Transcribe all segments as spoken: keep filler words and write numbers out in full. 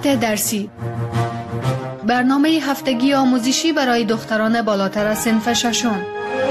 تحصیلات درسی، برنامه هفتگی آموزشی برای دختران بالاتر از صنف ششم.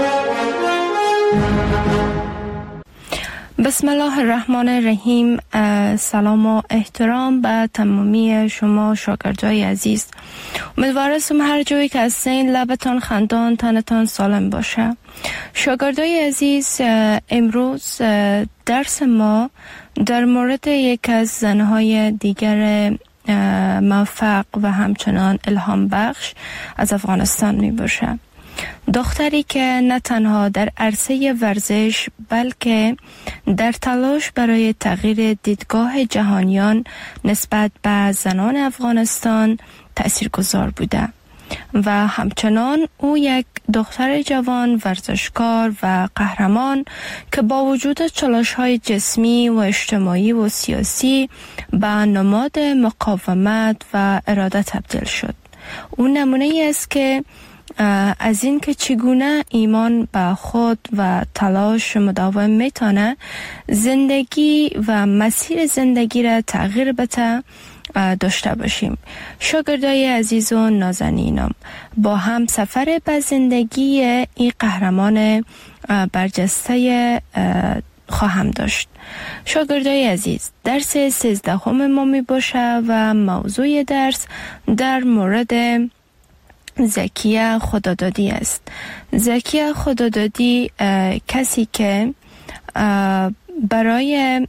بسم الله الرحمن الرحیم. سلام و احترام به تمامی شما شاگردای عزیز. امیدوارم هر جایی که هستین لبتان خندان، تنتان سالم باشه. شاگردای عزیز، امروز درس ما در مورد یک از زنهای دیگر موفق و همچنان الهام بخش از افغانستان می باشه. دختری که نه تنها در عرصه ورزش بلکه در تلاش برای تغییر دیدگاه جهانیان نسبت به زنان افغانستان تأثیرگذار بوده و همچنان او یک دختر جوان ورزشکار و قهرمان که با وجود چالش‌های جسمی و اجتماعی و سیاسی به نماد مقاومت و اراده تبدیل شد. او نمونه است که از این که چگونه ایمان به خود و تلاش مداوم میتونه زندگی و مسیر زندگی را تغییر بده داشته باشیم. شاگردای عزیز و نازنینم، با هم سفر به زندگی این قهرمان برجسته خواهم داشت. شاگردای عزیز، درس سیزدهم ما می باشه و موضوع درس در مورد زکیه خدادادی است. زکیه خدادادی کسی که برای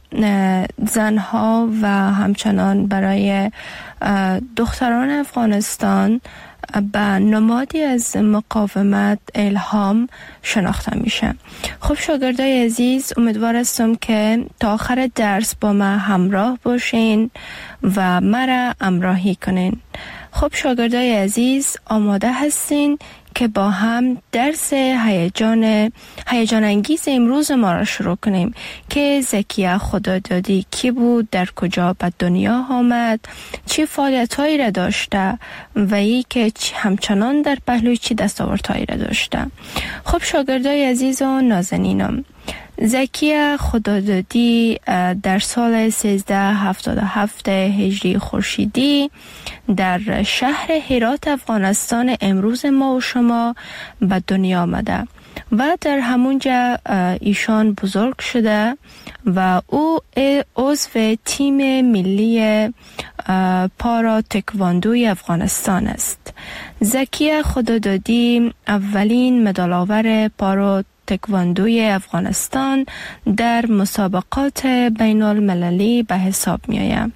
زنها و همچنان برای دختران افغانستان به نمادی از مقاومت الهام شناخته میشه. خب شاگردای عزیز، امیدوار هستم که تا آخر درس با ما همراه باشین و مرا همراهی کنین. خب شاگردای عزیز، آماده هستین که با هم درس هیجان هیجان انگیز امروز ما را شروع کنیم که زکیه خدادادی کی بود، در کجا به دنیا آمد، چه فعالیت‌هایی را داشته و ای که همچنان در پهلوی چه دستاوردهایی را داشته. خب شاگردای عزیز و نازنینم، زکیه خدادادی در سال سیزده هفتاد و هفت هجری خورشیدی در شهر هرات افغانستان امروز ما و شما به دنیا آمده و در همونجا ایشان بزرگ شده و او عضو تیم ملی پارا تکواندوی افغانستان است. زکیه خدادادی اولین مدال آور پارا تکواندوی افغانستان در مسابقات بین المللی به حساب می آید.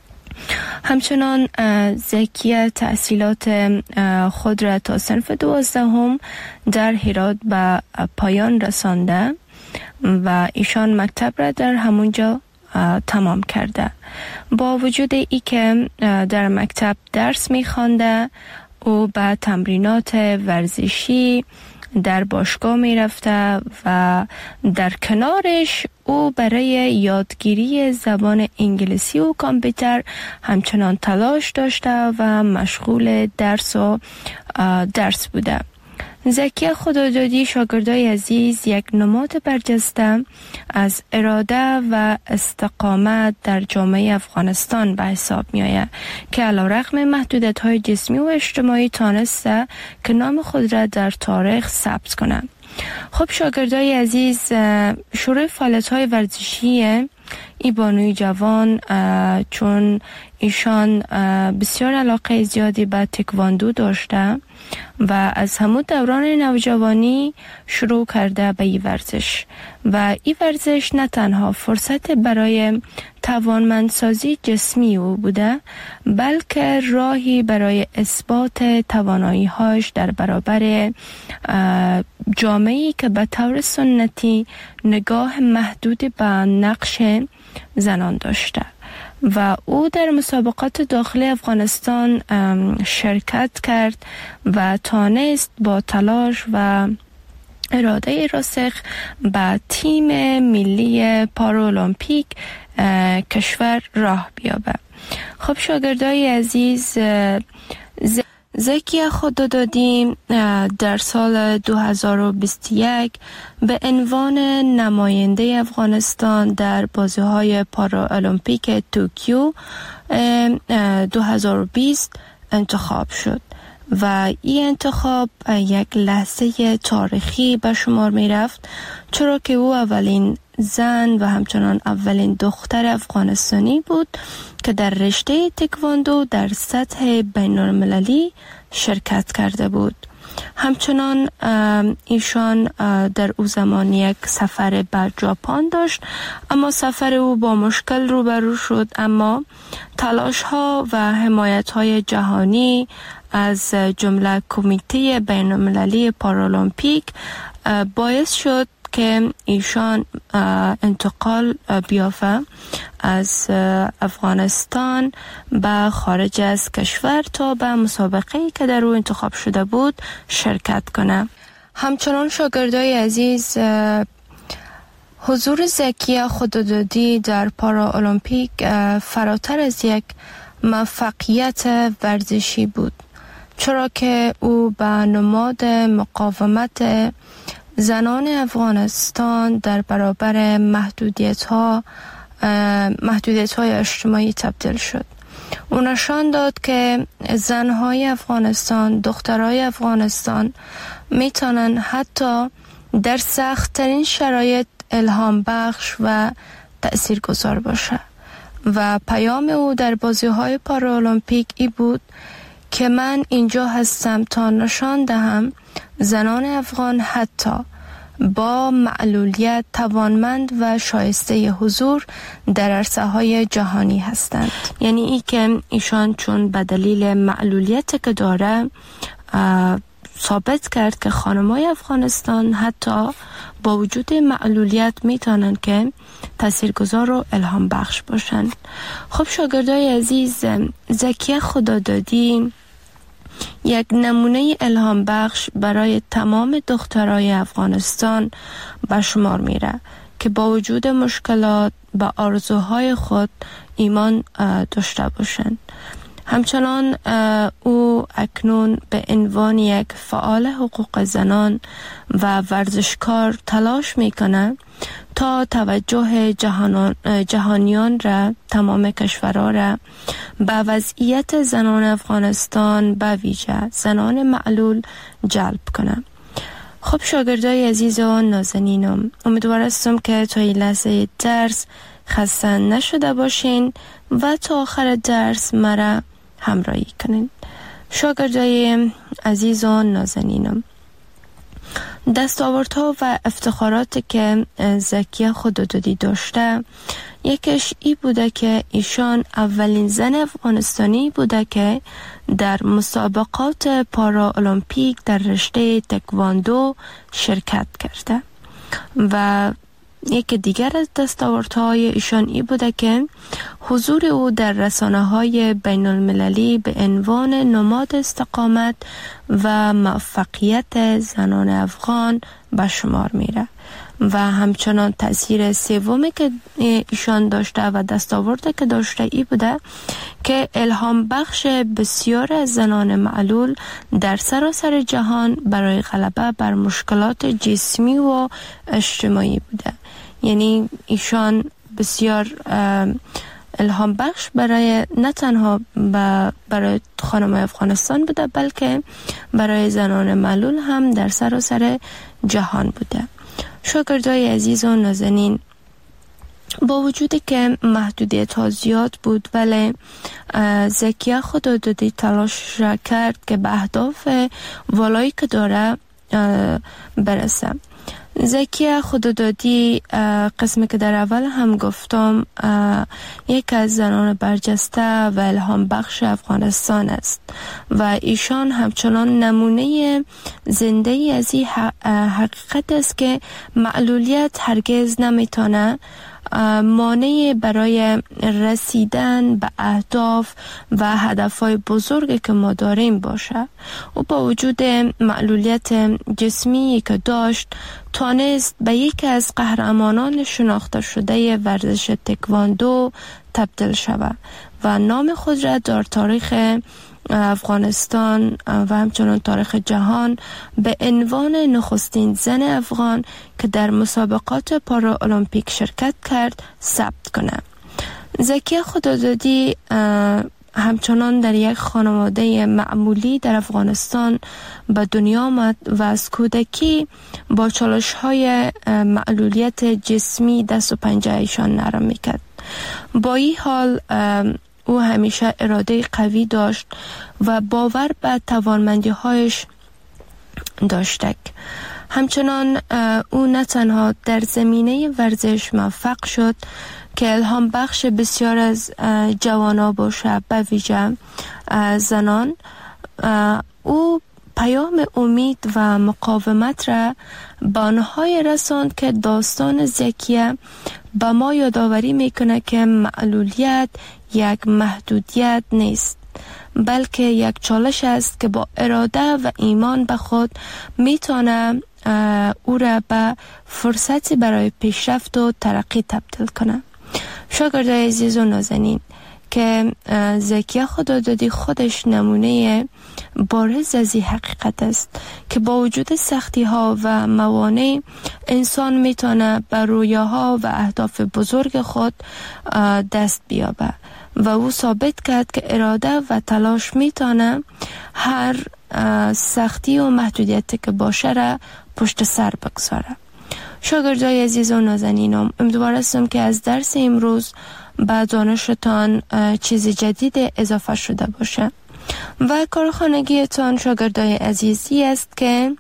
همچنان زکیه تحصیلات خود را تا صنف دوازدهم در هرات به پایان رسانده و ایشان مکتب را در همونجا تمام کرده. با وجود ای که در مکتب درس می خوانده، او به تمرینات ورزشی در باشگاه می رفته و در کنارش او برای یادگیری زبان انگلیسی و کامپیوتر همچنان تلاش داشته و مشغول درس و درس بوده. زکیه خدادادی، شاگردای عزیز، یک نماد برجسته از اراده و استقامت در جامعه افغانستان به حساب می آید که علیرغم محدودیت‌های جسمی و اجتماعی تانسته که نام خود را در تاریخ ثبت کنند. خب شاگردای عزیز، شروع فعالیت‌های ورزشی ای بانوی جوان، چون ایشان بسیار علاقه زیادی به تکواندو داشته و از همون دوران نوجوانی شروع کرده به این ورزش و این ورزش نه تنها فرصت برای توانمندسازی جسمی او بوده بلکه راهی برای اثبات توانایی‌هاش در برابر جامعه‌ای که به طور سنتی نگاه محدود به نقش زنان داشته و او در مسابقات داخلی افغانستان شرکت کرد و توانست با تلاش و اراده راسخ به تیم ملی پارالمپیک کشور راه بیابد. خب شاگردای عزیز، زکیه خدادادی در سال دو هزار و بیست و یک به عنوان نماینده افغانستان در بازی‌های پارالمپیک توکیو دو هزار و بیست انتخاب شد و این انتخاب یک لحظه تاریخی به شمار می رفت، چرا که او اولین زن و همچنان اولین دختر افغانستانی بود که در رشته تکواندو در سطح بین المللی شرکت کرده بود. همچنان ایشان در او زمان یک سفر به ژاپن داشت، اما سفر او با مشکل روبرو شد، اما تلاش ها و حمایت های جهانی از جمله کمیته بین المللی پارالمپیک باعث شد که ایشان انتقال بیافته از افغانستان به خارج از کشور تا به مسابقه‌ای که در او انتخاب شده بود شرکت کنه. همچنان شاگردای عزیز، حضور زکیه خدادادی در پارالمپیک فراتر از یک موفقیت ورزشی بود، چرا که او به نماد مقاومت زنان افغانستان در برابر محدودیت ها محدودیت های اجتماعی تبدیل شد. او نشان داد که زنهای افغانستان، دخترای افغانستان میتونن حتی در سخت‌ترین شرایط الهام بخش و تأثیرگذار باشه و پیام او در بازی‌های پارالمپیک ای بود که من اینجا هستم تا نشان دهم زنان افغان حتی با معلولیت توانمند و شایسته حضور در عرصه‌های جهانی هستند. یعنی ای که ایشان چون به دلیل معلولیت که داره ثابت کرد که خانم‌های افغانستان حتی با وجود معلولیت میتونن که تاثیرگذار و الهام بخش باشن. خب شاگردای عزیز، زکیه خدادادی یک نمونه الهام بخش برای تمام دخترای افغانستان به شمار میره که با وجود مشکلات به آرزوهای خود ایمان داشته باشند. همچنان او اکنون به عنوان یک فعال حقوق زنان و ورزشکار تلاش میکنه تا توجه جهانان جهانیان را، تمام کشورها را به وضعیت زنان افغانستان به ویژه زنان معلول جلب کنه. خب شاگردای عزیز و نازنینم، امیدوار هستم که تا این لحظه درس خسته نشده باشین و تا آخر درس مرا همراهی کنین. شاگردای عزیز و نازنینم، دستاوردها و افتخاراتی که زکیه خدادادی داشته، یکیش ای بوده که ایشان اولین زن افغانستانی بوده که در مسابقات پارالمپیک در رشته تکواندو شرکت کرده و یک دیگر از دستاوردهای ایشان ای بوده که حضور او در رسانه‌های بین المللی به عنوان نماد استقامت و موفقیت زنان افغان به شمار میره و همچنان تأثیر سومی که ایشان داشته و دستاورده که داشته ای بوده که الهام بخش بسیار از زنان معلول در سراسر جهان برای غلبه بر مشکلات جسمی و اجتماعی بوده. یعنی ایشان بسیار الهام بخش برای نه تنها برای خانم افغانستان بوده، بلکه برای زنان معلول هم در سراسر جهان بوده. شاگردای عزیز و نازنین، با وجودی که محدودیت ها زیاد بود، ولی زکیه خدادادی تلاش را کرد که به اهداف والایی که داره برسه. زکیه خدادادی، قسمی که در اول هم گفتم، یک از زنان برجسته و الهام بخش افغانستان است و ایشان همچنان نمونه زنده ای از این حقیقت است که معلولیت هرگز نمیتونه مانع برای رسیدن به اهداف و هدفهای بزرگی که ما داریم باشه. او با وجود معلولیت جسمی که داشت تانست به یکی از قهرمانان شناخته شده ورزش تکواندو تبدیل شود و نام خود را در تاریخ افغانستان و همچنان تاریخ جهان به عنوان نخستین زن افغان که در مسابقات پارا المپیک شرکت کرد ثبت کنند. زکیه خدادادی همچنان در یک خانواده معمولی در افغانستان به دنیا آمد و از کودکی با چالش‌های معلولیت جسمی دست و پنجه ایشان نرم میکرد. با این حال او همیشه اراده قوی داشت و باور به توانمندی‌هایش داشت. همچنان او نه تنها در زمینه ورزش موفق شد که الهام بخش بسیار از جوانان باشه، به ویژه زنان. او پیام امید و مقاومت را به آنهای رساند که داستان زکیه به ما یادآوری میکنه که معلولیت یک محدودیت نیست، بلکه یک چالش است که با اراده و ایمان به خود میتونه او را به فرصتی برای پیشرفت و ترقی تبدیل کنه. شاگردای عزیز و نازنین، که زکیه خدادادی خودش نمونه بارز از این حقیقت است که با وجود سختی ها و موانع انسان میتونه به رویاها و اهداف بزرگ خود دست بیابه و او ثابت کرد که اراده و تلاش میتونه هر سختی و محدودیتی که باشه را پشت سر بگذاره. شاگردای عزیز و نازنینم، امیدوار هستم که از درس امروز به دانشتان چیز جدید اضافه شده باشه و کارخانگیتان شاگردای عزیزی است که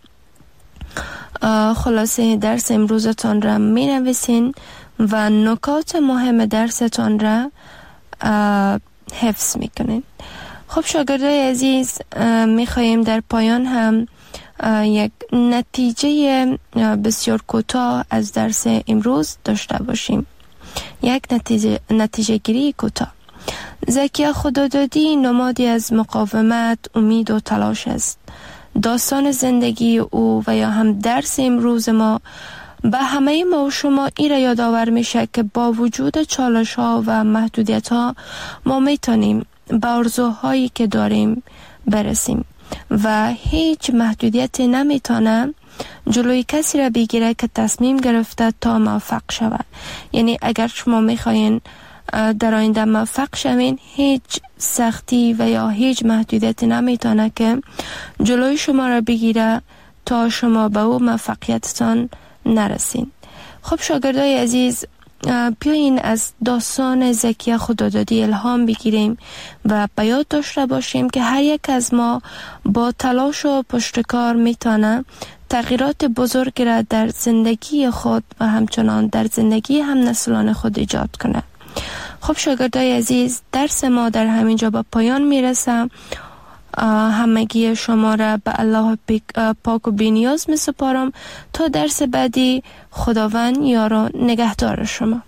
خلاصه درس امروزتان را می نویسین و نکات مهم درستان را حفظ می کنین. خب شاگردای عزیز، می خواهیم در پایان هم یک نتیجه بسیار کوتاه از درس امروز داشته باشیم. یک نتیجه, نتیجه گیری کوتاه. زکیه خدادادی نمادی از مقاومت، امید و تلاش است. داستان زندگی او و یا هم درس امروز ما به همه ما و شما این را یادآور میشه که با وجود چالش ها و محدودیت ها ما میتونیم به آرزوهایی که داریم برسیم و هیچ محدودیتی نمیتونه جلوی کسی را بگیره که تصمیم گرفته تا موفق شود. یعنی اگر شما میخواین در آینده موفق شوین، هیچ سختی و یا هیچ محدودیتی نمیتونه که جلوی شما را بگیره تا شما به او موفقیتتان نرسین. خب شاگردای عزیز، بیاین از داستان زکیه خدادادی الهام بگیریم و به یاد داشته باشیم که هر یک از ما با تلاش و پشتکار میتونه تغییرات بزرگی را در زندگی خود و همچنان در زندگی هم نسلان خود ایجاد کنه. خب شاگردای عزیز، درس ما در همینجا به پایان میرسه. همگی شما را به الله پاک و بی‌نیاز می سپارم تا درس بعدی. خداوند یار و نگهدار شما.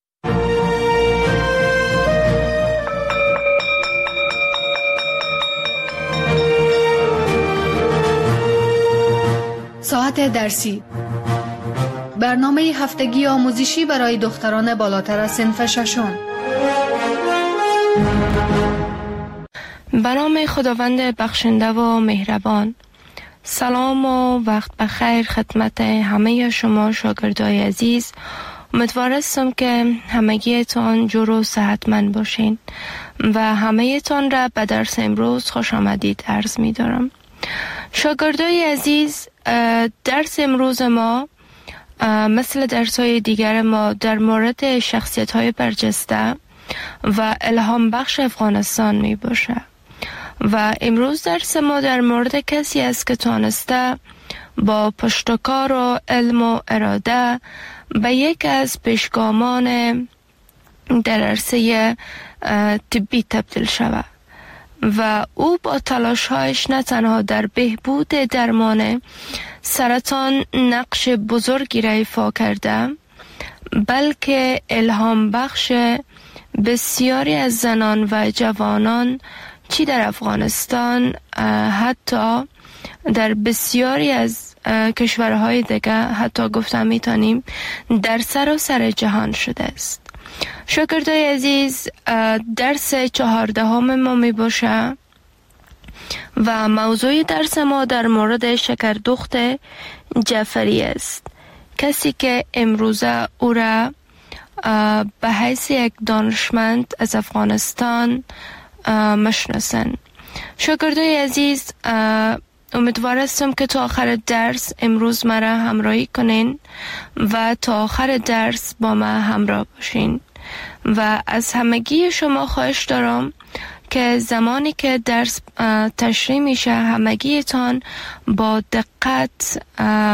ساعت درسی، برنامه هفتگی آموزشی برای دختران بالاتر از صنف ششم. به نام خداوند بخشنده و مهربان. سلام و وقت بخیر خدمت همه شما شاگردای عزیز. امیدوار هستم که همگیتان جور و صحتمند باشین و همه تان را به درس امروز خوش آمدید عرض می دارم. شاگردای عزیز، درس امروز ما مثل درس‌های دیگر ما در مورد شخصیت‌های برجسته و الهام بخش افغانستان می باشه و امروز درس ما در مورد کسی است که تانسته با پشتکار و علم و اراده به یک از پیشگامان در عرصه طبی تبدیل شود و او با تلاش‌هایش نه تنها در بهبود درمان سرطان نقش بزرگی را ایفا کرده، بلکه الهام بخش بسیاری از زنان و جوانان چی در افغانستان، حتی در بسیاری از کشورهای دیگه، حتی گفتم میتونیم در سراسر جهان شده است. شاگردای عزیز، درس چهاردهم ما می باشه و موضوع درس ما در مورد شکردخت جعفری است. کسی که امروزه او را به حیث یک دانشمند از افغانستان مشناسند. شاگردای عزیز، امیدوار هستم که تا آخر درس امروز مرا همراهی کنین و تا آخر درس با ما همراه باشین و از همگی شما خواهش دارم که زمانی که درس تشریح میشه همگیتان با دقت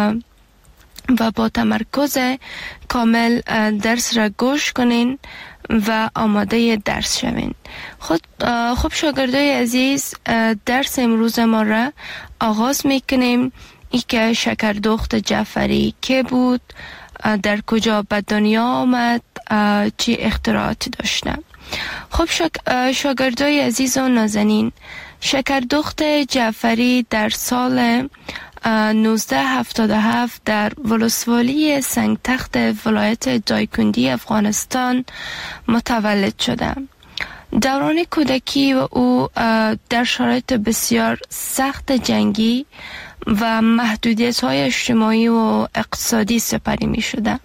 و با تمرکز کامل درس را گوش کنین و آماده درس شوین. خود خب شاگردای عزیز، درس امروز ما را آغاز میکنیم. ای که شکردخت جعفری که بود، در کجا به دنیا آمد، چی اختراعاتی داشته. خب شاگردای عزیز و نازنین، شکردخت جعفری در سال نوزده هفتاد و هفت در ولسوالی سنگتخت ولایت دایکندی افغانستان متولد شده. دوران کودکی و او در شرایط بسیار سخت جنگی و محدودیت های اجتماعی و اقتصادی سپری می شده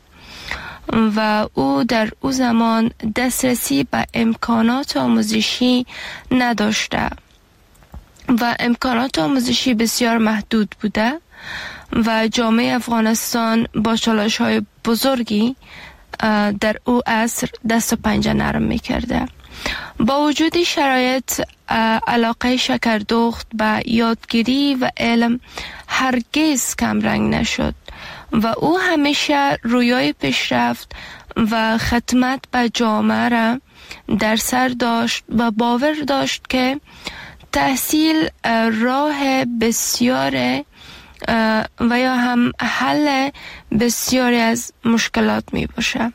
و او در او زمان دسترسی به امکانات آموزشی نداشته و امکانات آموزشی بسیار محدود بوده و جامعه افغانستان با چالش های بزرگی در او عصر دست و پنجه نرم می کرده. با وجود شرایط، علاقه شکردخت به یادگیری و علم هرگز کمرنگ نشد و او همیشه رویای پیشرفت و خدمت به جامعه را در سر داشت و باور داشت که تحصیل راه بسیار و یا هم حل بسیاری از مشکلات می باشه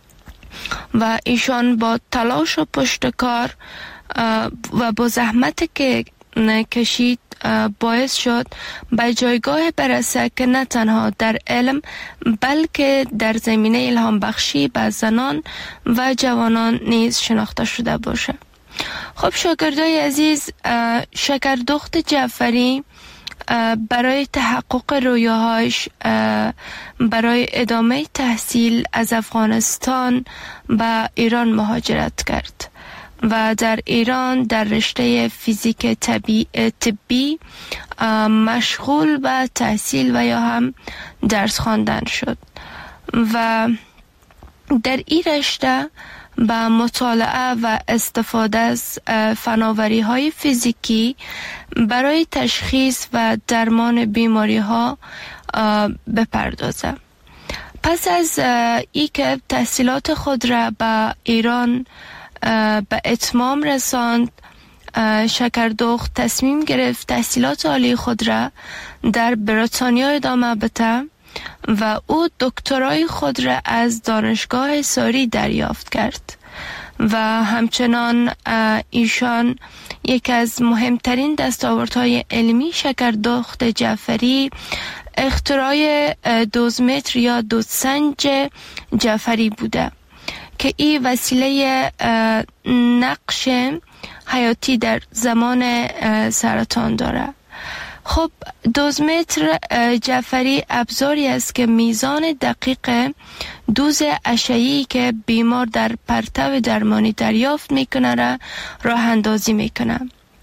و ایشان با تلاش و پشتکار و با زحمت که کشید باعث شد به جایگاه برسه که نه تنها در علم بلکه در زمینه الهام بخشی به زنان و جوانان نیز شناخته شده باشه. خب شاگردای عزیز، شکردخت جعفری برای تحقق رویاهاش برای ادامه تحصیل از افغانستان به ایران مهاجرت کرد و در ایران در رشته فیزیک طبی, طبی مشغول به تحصیل و یا هم درس خواندن شد و در این رشته با مطالعه و استفاده از فناوری های فیزیکی برای تشخیص و درمان بیماری ها بپردازه. پس از ای که تحصیلات خود را به ایران به اتمام رساند، شکردخت تصمیم گرفت تحصیلات عالی خود را در بریتانیا ادامه بده و او دکترای خود را از دانشگاه ساری دریافت کرد و همچنان ایشان یکی از مهمترین دستاوردهای علمی شکردخت جعفری اختراع دوزمتر یا دودسنج جعفری بوده که این وسیله نقش حیاتی در زمان سرطان داره. خب دوزمتر جعفری ابزاری است که میزان دقیق دوز اشعه‌ای که بیمار در پرتو درمانی دریافت میکنه را راه اندازی میکنه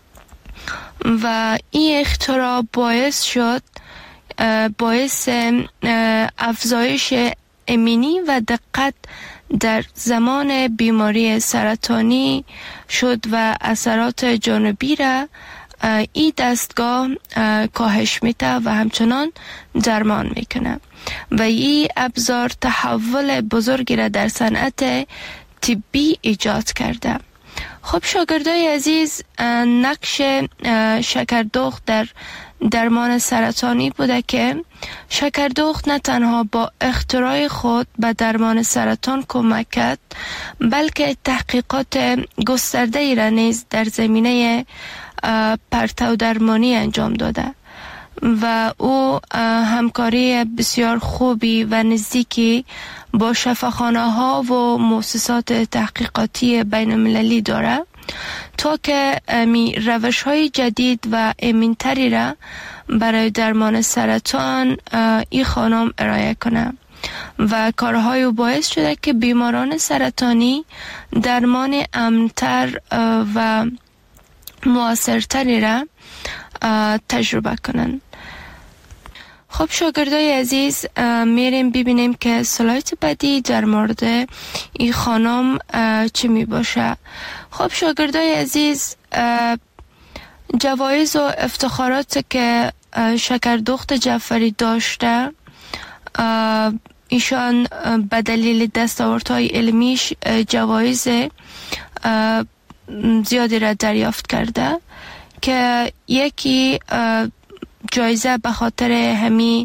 و این اختراع باعث شد باعث افزایش امنی و دقت در زمان بیماری سرطانی شد و اثرات جانبی را این دستگاه کاهش میده و همچنان درمان میکنه و این ابزار تحول بزرگی را در صنعت طبی ایجاد کرده. خب شاگردای عزیز، نقش شکردخت در درمان سرطانی بوده که شکردخت نه تنها با اختراع خود به درمان سرطان کمک کرد بلکه تحقیقات گسترده ای را نیز در زمینه پرتو درمانی انجام داده و او همکاری بسیار خوبی و نزدیکی با شفاخانه ها و مؤسسات تحقیقاتی بین المللی داره تا که می روش های جدید و امن‌تری را برای درمان سرطان این خانم ارائه کنه و کارهای او باعث شده که بیماران سرطانی درمان امن‌تر و مؤثرتری را تجربه کنن. خب شاگردای عزیز، میریم ببینیم که سلایت بعدی در مورد این خانم چی می باشه. خب شاگردای عزیز، جوایز و افتخارات که شکردخت جعفری داشته، ایشان به دلیل دستاوردهای علمیش جوایز زیادی را دریافت کرده که یکی جایزه به خاطر همی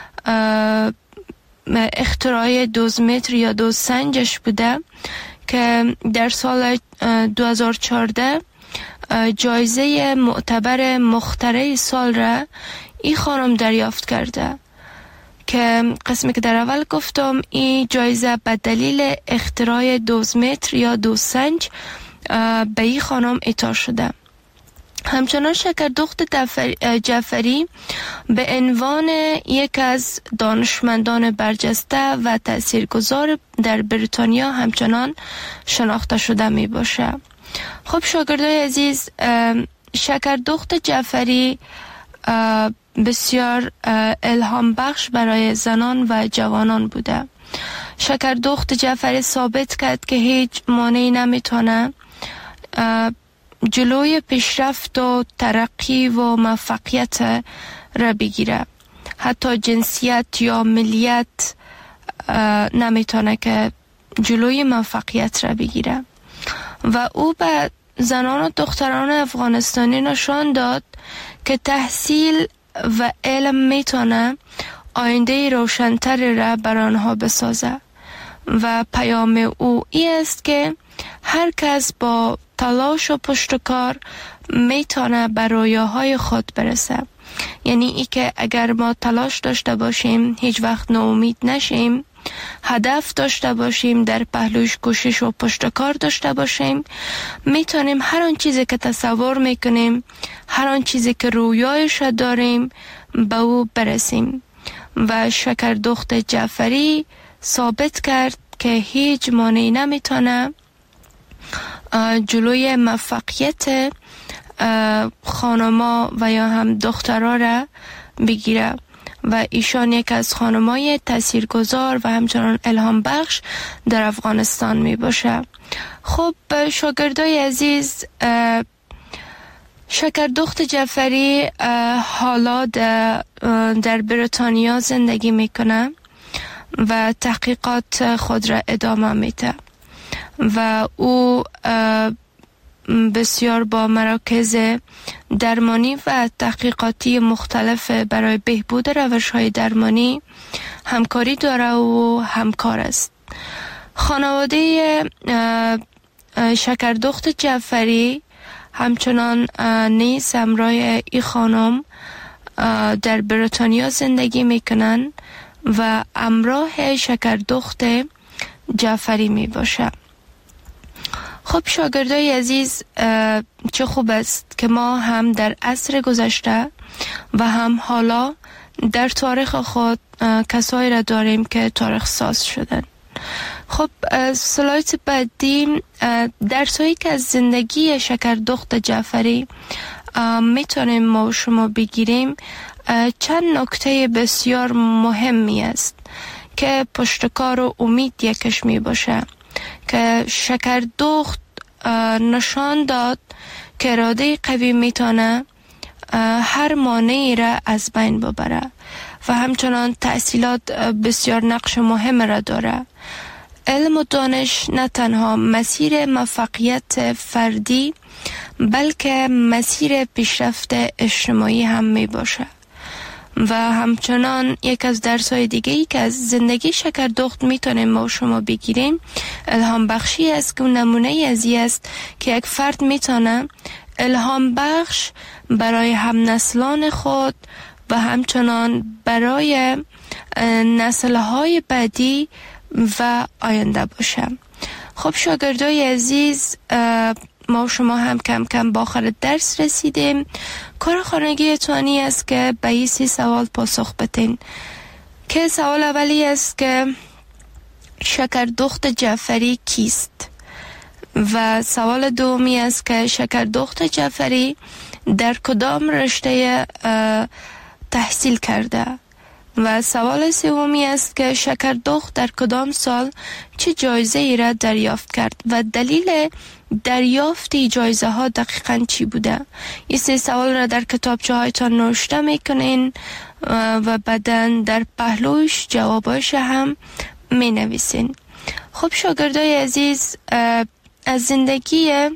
اختراع دوزمتر یا دوزسنجش بوده که در سال دو هزار و چهارده جایزه معتبر مخترع سال را این خانم دریافت کرده که قسمی که در اول گفتم این جایزه به دلیل اختراع دوزمتر یا دوزسنج به این خانم اعطا شده. همچنان شکردخت جعفری به عنوان یک از دانشمندان برجسته و تاثیرگذار در بریتانیا همچنان شناخته شده می باشه. خب شاگردای عزیز، شکردخت جعفری بسیار الهام بخش برای زنان و جوانان بوده. شکردخت جعفری ثابت کرد که هیچ مانعی نمیتونه جلوی پیشرفت و ترقی و موفقیت را بگیره. حتی جنسیت یا ملیت نمیتونه که جلوی موفقیت را بگیره. و او به زنان و دختران افغانستانی نشان داد که تحصیل و علم میتونه آینده روشن‌تری را بر آنها بسازه و پیام او ای است که هر کس با تلاش و پشتکار میتونه به رویاهای خود برسه. یعنی ای که اگر ما تلاش داشته باشیم، هیچ وقت ناامید نشیم، هدف داشته باشیم، در پهلوش کوشش و پشتکار داشته باشیم، میتونیم هر آن چیزی که تصور میکنیم، هر آن چیزی که رویایش داریم به او برسیم. و شکردخت جعفری ثابت کرد که هیچ مانعی نمیتونه جلوی موفقیت خانما و یا هم دخترها را بگیره و ایشان یک از خانمای تاثیرگذار و همچنان الهام بخش در افغانستان می باشه. خب شاگردای عزیز، شکردخت جعفری حالا در بریتانیا زندگی میکنه و تحقیقات خود را ادامه میده و او بسیار با مراکز درمانی و تحقیقاتی مختلف برای بهبود روش‌های درمانی همکاری داره و همکار است. خانواده شکردخت جعفری همچنان نیز همراه این خانم در بریتانیا زندگی میکنن و همراه شکردخت جعفری می باشه. خب شاگردای عزیز، چه خوب است که ما هم در عصر گذشته و هم حالا در تاریخ خود کسایی را داریم که تاریخ ساز شدن. خب سلایت بعدی درسایی که از زندگی شکردخت جعفری میتونیم ما و شما بگیریم چند نکته بسیار مهمی است که پشتکار و امید یکش می باشه که شکردخت نشان داد که اراده قوی میتونه هر مانعی را از بین ببره و همچنان تحصیلات بسیار نقش مهم را داره. علم و دانش نه تنها مسیر موفقیت فردی بلکه مسیر پیشرفت اجتماعی هم می باشه. و همچنان یک از درس‌های دیگه‌ای که از زندگی شکردخت میتونیم ما و شما بگیریم الهام بخشی است که نمونه ازی است که یک فرد میتونه الهام بخش برای هم نسلان خود و همچنان برای نسل‌های بعدی و آینده باشه. خب شاگردای عزیز، ما و شما هم کم کم با آخر درس رسیدیم. کار خانگی توانی است که به این سی سوال پاسخ بدین. که سوال اولی است که شکردخت جعفری کیست؟ و سوال دومی است که شکردخت جعفری در کدام رشته تحصیل کرده؟ و سوال سومی است که شکردخت در کدام سال چه جایزه ای را دریافت کرد و دلیل دریافت جایزه ها دقیقاً چی بوده؟ این سه سوال را در کتابچه هایتان نوشته میکنین و بعداً در پهلوش جواباش هم می نویسین. خب شاگردای عزیز، از زندگی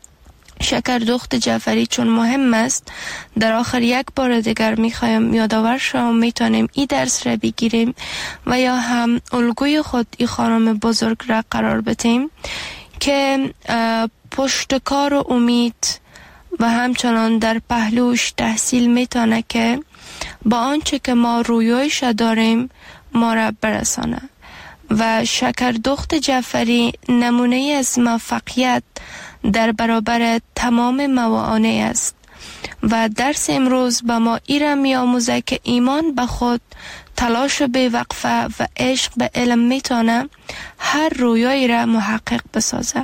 شکردخت جعفری چون مهم است، در آخر یک بار دیگر میخوایم یادآور شما میتونیم این درس را بگیریم و یا هم الگوی خود این خانم بزرگ را قرار بدیم که پشتکار و امید و همچنان در پهلوش تحصیل میتونه که با آنچه که ما رویایش داریم ما را برسانه. و شکردخت جعفری نمونه از موفقیت در برابر تمام موانع است و درس امروز به ما ایره می آموزه که ایمان به خود، تلاش به وقفه و عشق به علم میتونه هر رویایی را محقق بسازه.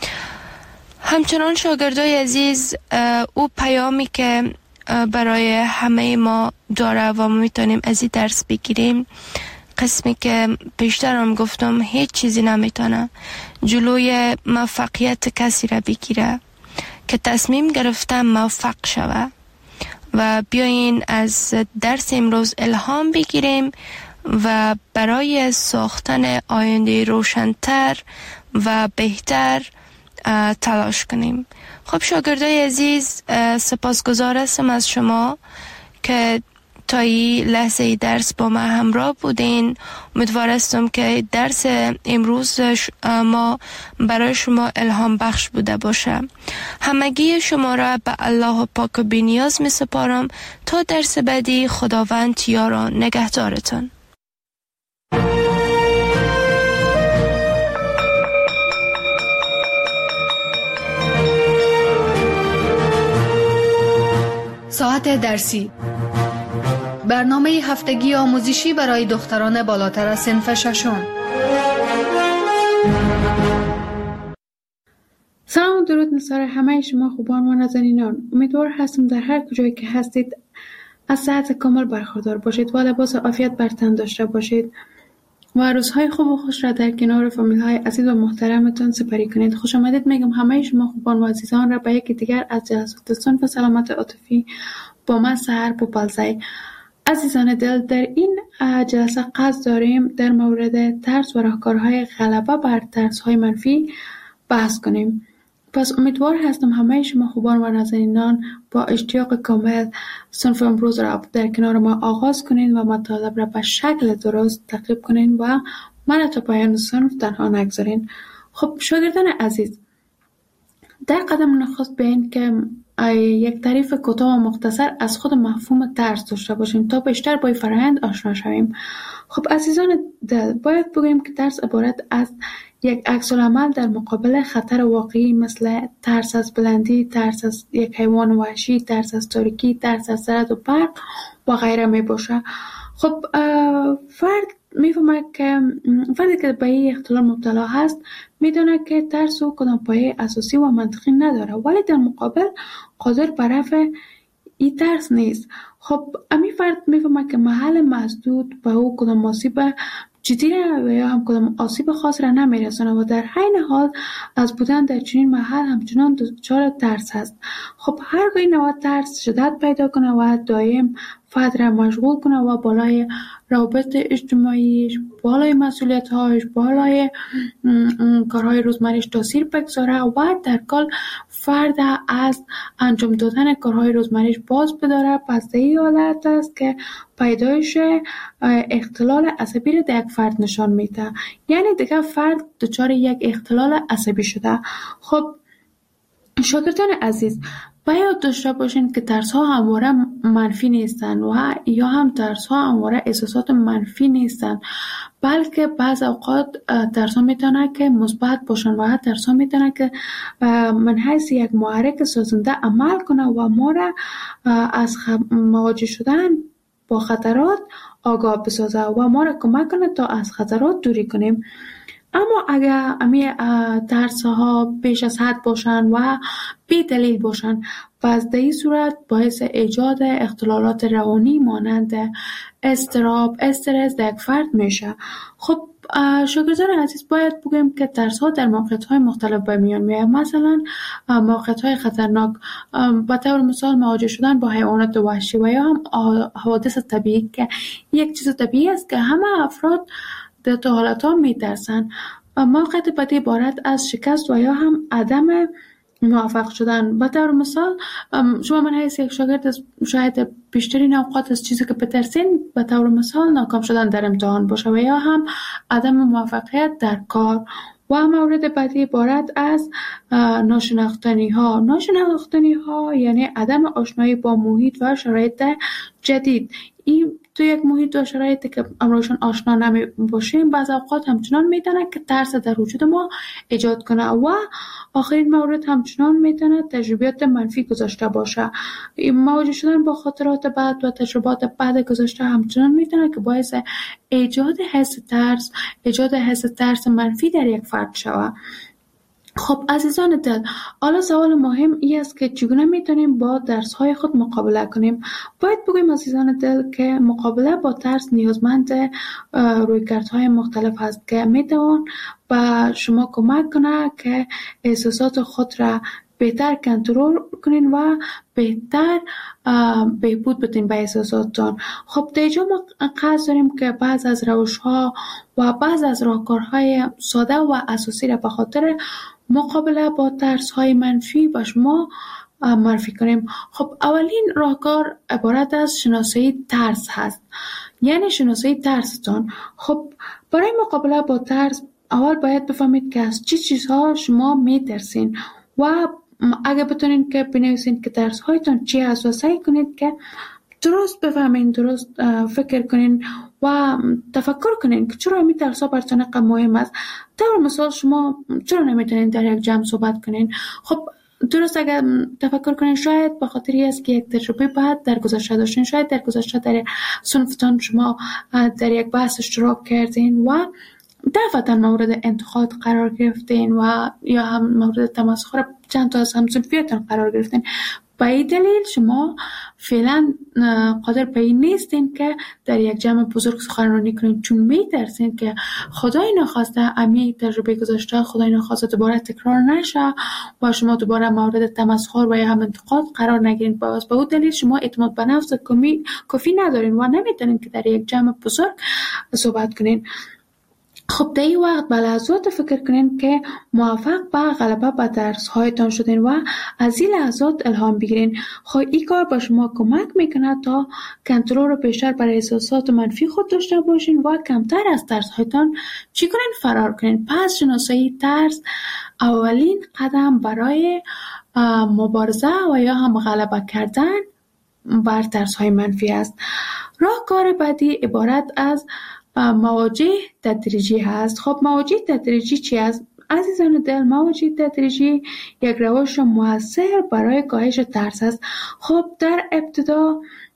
همچنان شاگردای عزیز، او پیامی که برای همه ما داره و ما میتونیم از این درس بگیریم، قسمی که پیشتر هم گفتم هیچ چیزی نمیتونه جلوی موفقیت کسی را بگیره که تصمیم گرفته موفق شوه. و بیاین از درس امروز الهام بگیریم و برای ساختن آینده روشن‌تر و بهتر تلاش کنیم. خب شاگردای عزیز، سپاسگزار هستم از شما که تا این لحظه درس با ما همراه بودین. امیدوار هستم که درس امروز ما برای شما الهام بخش بوده باشه. همگی شما را به الله پاک و بی‌نیاز می سپارم تا درس بعدی. خداوند یار و نگهدارتان. ساعت درسی، برنامه هفتگی آموزشی برای دختران بالاتر از صنف ششم. سلام و درود نثار همه شما خوبان و نازنینان. امیدوار هستم در هر کجایی که هستید از صحت کامل برخوردار باشید و لباس عافیت بر تن داشته باشید و روزهای خوب و خوش را در کنار فامیل های عزیز و محترمتان سپری کنید. خوش آمدید میگم همه شما خوبان و عزیزان را به یکی دیگر از جلسات صنف سلامت عاطفی با من سحر پوپالزی. عزیزان دل، در این جلسه قصد داریم در مورد ترس و راهکارهای غلبه بر ترس‌های منفی بحث کنیم. پس امیدوار هستم همه شما خوبان و نازنینان با اشتیاق کامل صنف امروز را در کنار ما آغاز کنین و مطالب را به شکل درست تعقیب کنین و من تا پایان صنف تنها نگذارین. خب شاگردان عزیز، در قدم نخست بین که یک تعریف کوتاه و مختصر از خود مفهوم ترس داشته باشیم تا بیشتر با فرآیند آشنا شویم. خب عزیزان دل، باید بگوییم که ترس عبارت از یک عکس‌العمل در مقابل خطر واقعی مثل ترس از بلندی، ترس از یک حیوان وحشی، ترس از تاریکی، ترس از رعد و برق و غیره می باشه. خب فرد میفهمه که فردی که به این اختلال مبتلا هست میدونه که ترس او کدام پایه اساسی و منطقی نداره، ولی در مقابل قادر بر رفع این ترس نیست. خب امی فرد میفهمه که محل مسدود به او کدام آسیب جدی و یا هم کدام آسیب خاص را نمیرسونه و در حین حال از بودن در چنین محل همچنان دچار ترس هست. خب هرگاه این نوع ترس شدت پیدا کنه و دائم فرد را مشغول کنه و بالای روابط اجتماعیش، بالای مسئولیت‌هاش، بالای کارهای روزمره‌اش تاثیر بگذاره و در کل فرد از انجام دادن کارهای روزمره‌اش باز بداره، پس این حالت است که پیدایش اختلال عصبی را در یک فرد نشان میده. یعنی دیگه فرد دچار یک اختلال عصبی شده. خب شاگردان عزیز، باید داشته باشین که ترس ها همواره منفی نیستن و یا هم ترس ها همواره احساسات منفی نیستن، بلکه بعض اوقات ترس ها میتونه که مثبت باشن و ترس ها میتونه که من حیث یک محرک سازنده عمل کنه و ما را از مواجه شدن با خطرات آگاه بسازه و ما را کمک کنه تا از خطرات دوری کنیم. اما اگر امی ترس ها بیش از حد باشن و بی دلیل باشن، پس در این صورت باعث ایجاد اختلالات روانی مانند اضطراب، استرس در یک فرد میشه. خب شاگردان عزیز، باید بگیم که ترس ها در موقعیت های مختلف به میان میاد. مثلا موقعیت های خطرناک، به طور مثال مواجه شدن با حیوانات وحشی و یا هم حوادث طبیعی که یک چیز طبیعی است که همه افراد در تو حالت ها میترسن. موقعیت بعدی عبارت از شکست و یا هم عدم موفق شدن. به طور مثال شما من حیث یک شاگرد شاید بیشترین اوقات از چیزی که بترسین به طور مثال ناکام شدن در امتحان باشه و یا هم عدم موفقیت در کار. و مورد بعدی عبارت از ناشناختنی ها. ناشناختنی ها یعنی عدم آشنایی با محیط و شرایط جدید. این تو یک محیط و شرایطی که امروزشان آشنا نمی باشیم بعض اوقات همچنان میتونه که ترس در وجود ما ایجاد کنه. و آخرین مورد همچنان میتونه تجربیات منفی گذاشته باشه. مواجه شدن با خاطرات بد و تجربات بد گذاشته همچنان میتونه که باعث ایجاد حس ترس ایجاد حس ترس منفی در یک فرد شود. خب عزیزان دل، حالا سوال مهم این است که چگونه میتونیم با ترس های خود مقابله کنیم؟ باید بگویم عزیزان دل که مقابله با ترس نیازمند رویکردهای مختلف است که میتوان به شما کمک کنه که احساسات خود را بهتر کنترل کنین و بهتر بهبود بدین به احساساتتان. خب در اینجا ما قصد داریم که بعض از روش‌ها و بعض از راهکارهای ساده و اساسی را به خاطر مقابله با ترس‌های منفی به شما معرفی کنیم. خب اولین راهکار عبارت از شناسایی ترس هست، یعنی شناسایی ترستان. خب برای مقابله با ترس اول باید بفهمید که از چی چیزها شما میترسین و اگه بتونین که بنویسین که ترس هایتان چی هست و سعی کنید که درست بفهمین، درست فکر کنین و تفکر کنین که چرا می ترس ها براتون مهم است. در مثال شما چرا نمیتونین در یک جمع صحبت کنین؟ خب درست اگر تفکر کنین شاید به خاطری است که یک تجربه بعد در گذشته داشتین، شاید در گذشته در صنفتان شما در یک بحث اشتراک کردین و دفعتا مورد انتقاد قرار گرفتین و یا هم مورد تمسخر چند تا از همصنفیاتون قرار گرفتین. به این دلیل شما فعلا قادر به این نیستین که در یک جمع بزرگ سخنرانی کنین، چون میترسین که خدای نخواسته امی تجربه گذاشته خدای نخواسته دوباره تکرار نشه و شما دوباره مورد تمسخر و یا هم انتقاد قرار نگیرین. باز به اون دلیل شما اعتماد به نفس کافی ندارین و نمیتونین که در یک جمع بزرگ صحبت کنین. خب در این وقت به لحظات فکر کنین که موفق به غلبه به درس هایتان شدین و از این لحظات الهام بگیرین. خب این کار با شما کمک میکنه تا کنترل رو بیشتر بر احساسات منفی خود داشته باشین و کمتر از ترس هایتان چی کنین؟ فرار کنین. پس شناسایی ترس اولین قدم برای مبارزه و یا هم غلبه کردن بر ترس های منفی است. راهکار بعدی عبارت از مواجه تدریجی هست. خب مواجه تدریجی چی است؟ عزیزان دل، مواجه تدریجی یک روش مؤثر برای کاهش ترس است. خب در ابتدا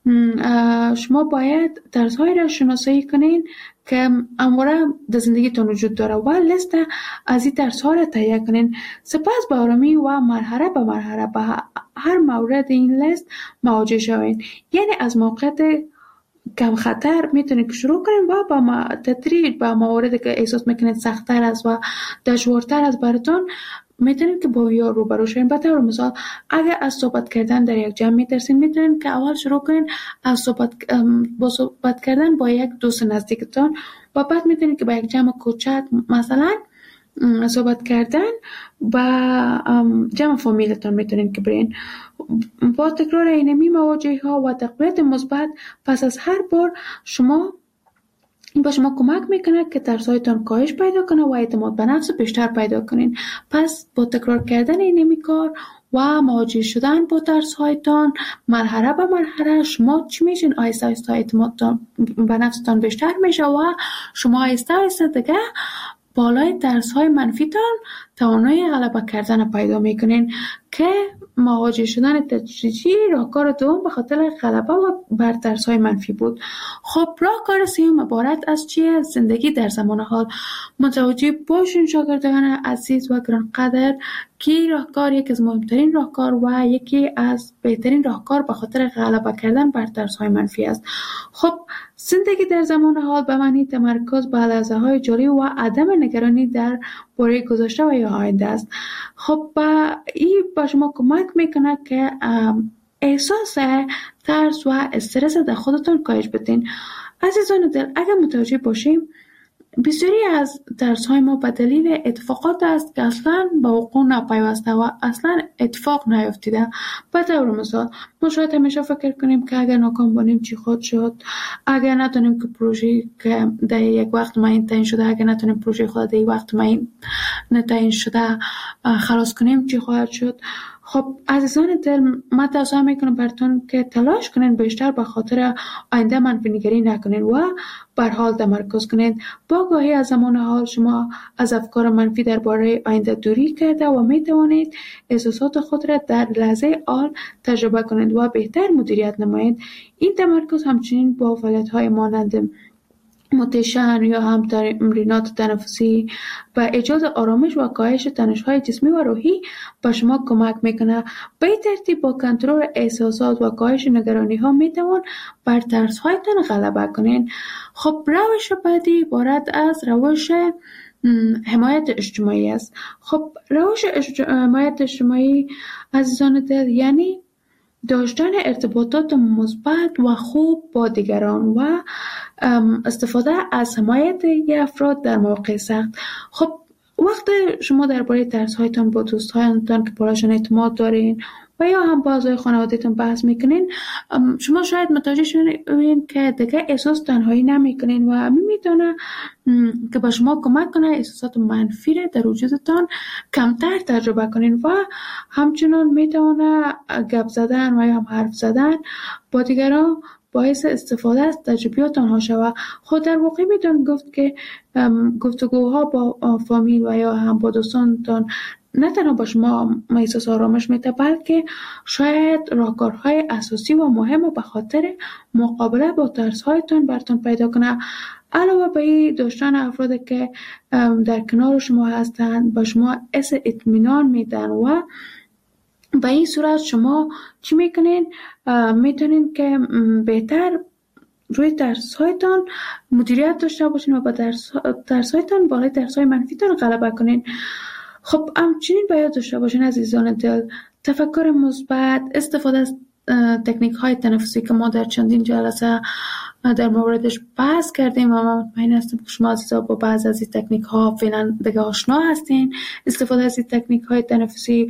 شما باید ترس‌های را شناسایی کنین که امروز در زندگیتون وجود داره و لیست از این ترس‌ها را تهیه کنین. سپس به آرامی و مرحله به مرحله به هر مورد این لیست مواجه شوین. یعنی از موقعیت کم خطر میتونید شروع کنید و با تدریج با مواردی که احساس میکنید سخت‌تر است و دشوارتر است براتون میتونید که با یا روبرو شوین. به طور مثال اگر از صحبت کردن در یک جمع میترسین، میتونید که اول شروع کنید از صحبت با صحبت کردن با یک دوست نزدیکتان و بعد میتونید که با یک جمع کوچک مثلا صحبت کردن با جمع فامیلتون میتونید که برین. با تکرار اینمی مواجهه ها و تقویت مثبت پس از هر بار شما این با شما کمک میکنه که ترسایتان کاهش پیدا کنه و اعتماد به نفس بیشتر پیدا کنین. پس با تکرار کردن اینمی کار و مواجه شدن با ترس هایتان مرحله به مرحله شما چی میشین؟ آیسته آیسته اعتمادتان به نفستان بیشتر میشه و شما آیسته آیسته دیگه بالای ترس های منفیتان توانایی غلبه کردن پیدا میکنین که مواجه شدن تدریجی راهکار دوم به خاطر غلبه بر ترس های منفی بود. خب راهکار سوم عبارت از چیه؟ زندگی در زمان حال. متوجه باشین شاگردان عزیز و گرانقدر که راهکار یکی از مهمترین راهکار و یکی از بهترین راهکار به خاطر غلبه کردن بر ترس های منفی است. خب زندگی در زمان حال به معنی تمرکز بر لحظه های جاری و عدم نگرانی در باره گذشته و یا آینده است. خب این به شما کمک میکنه که احساس ترس و استرس در خودتون کاهش بدین. عزیزان دل، اگر متوجه باشیم بسیاری از ترس های ما به دلیل اتفاقات است که اصلا به وقوع نپیوسته و اصلا اتفاق نیفتیده. به طور مثال ما شاید همیشه فکر کنیم که اگر ناکام باشیم چی خود شد، اگر نتونیم که پروژه که در یک وقت معین تعیین شده، اگر نتونیم پروژه خود در یک وقت معین تعیین شده خلاص کنیم چی خواهد شد. خب عزیزان دل، من توصیه میکنم براتون که تلاش کنین بیشتر به خاطر آینده منفی نگری نکنین و بر حال تمرکز کنین. با گاهی از زمان حال شما از افکار منفی درباره آینده دوری کرده و می توانید احساسات خود را در لحظه حال تجربه کنید و بهتر مدیریت نمایید. این تمرکز همچنین با فعالیت‌های مانند مدیتیشن یا هم تمرینات تنفسی و ایجاد آرامش و کاهش تنش‌های جسمی و روحی به شما کمک میکنه. به این ترتیب با کنترل احساسات و کاهش نگرانی‌ها میتوان بر ترس‌هایتان غلبه کنین. خب روش بعدی عبارت از روش حمایت اجتماعی است. خب روش حمایت اجتماعی عزیزان دل یعنی داشتن ارتباطات مثبت و خوب با دیگران و استفاده از حمایت افراد در مواقع سخت. خب وقتی شما درباره ترس‌هایتان با دوستانتان که برایشان اعتماد دارین و یا هم با اعضای خانواده‌تان بحث میکنین، شما شاید متوجه شوین که دیگه احساس تنهایی نمیکنین و میتونه که با شما کمک کنه احساسات منفی را در وجودتان کمتر تجربه کنین و همچنان میتونه گپ زدن و یا هم حرف زدن با دیگران باعث استفاده از تجربیات آنها شود. خود در واقع میتون گفت که گفتگوها با فامیل و یا هم با دوستانتان نه تنها با شما احساس آرامش میده، بلکه شاید راهکارهای اساسی و مهم به خاطر مقابله با ترس‌هایتان براتون پیدا کنه. علاوه بر این داشتن افرادی که در کنار شما هستند با شما حس اطمینان میدن و به این صورت شما چی میکنین؟ میتونین که بهتر روی ترس‌هایتان مدیریت داشته باشین و با ترس‌هایتان بالای ترس‌های منفیتان غلبه کنین. خب همچنین باید داشته باشین عزیزان دل تفکر مثبت، استفاده از تکنیک های تنفسی که ما در چندین جلسه در موردش بحث کردیم و من مطمئن هستم که شما عزیزا با بعض از این تکنیک ها فعلا دیگه آشنا هستین. استفاده از این تکنیک های تنفسی،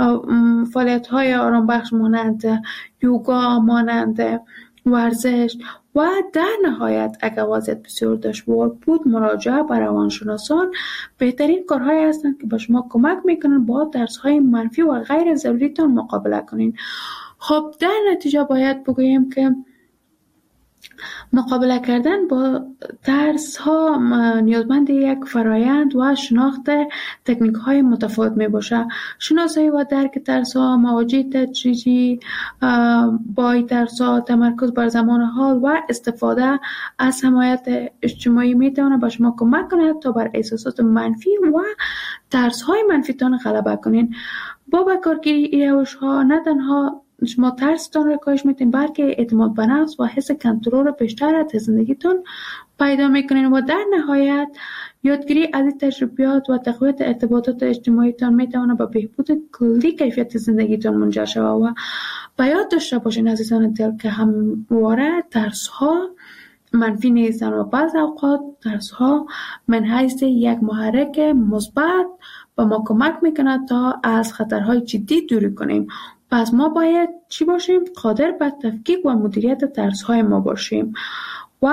فعالیت های آرام بخش مانند یوگا، مانند ورزش و در نهایت اگر وضعیت بسیار دشوار بود مراجعه به روانشناسان بهترین کارهایی هستند که به شما کمک میکنن با ترس‌های منفی و غیر ضروریتان مقابله کنین. خب در نتیجه باید بگوییم که مقابله کردن با ترس ها نیازمند یک فرایند و شناخت تکنیک های متفاوت می باشه. شناسایی و درک ترس ها، مواجهه تدریجی با ترس ها، تمرکز بر زمان حال و استفاده از حمایت اجتماعی می تواند به شما کمک کند تا بر احساسات منفی و ترس های منفی تان غلبه کنین. با به کارگیری این روش ها نه تنها شما ترستان را کاهش میتین بلکه اعتماد به نفس و حس کنترل بیشتر در زندگیتون پیدا میکنین و در نهایت یادگیری از این تجربیات و تقویت ارتباطات اجتماعیتان میتونه به بهبود کلی کیفیت زندگیتون منجر شود. و به یاد داشته باشین عزیزان دل که همواره ترس ها منفی نیستن و بعض اوقات ترس ها من حیث یک محرک مثبت به ما کمک میکنه تا از خطرهای جدی دوری کنیم. پس ما باید چی باشیم؟ قادر به تفکیک و مدیریت ترس‌های ما باشیم و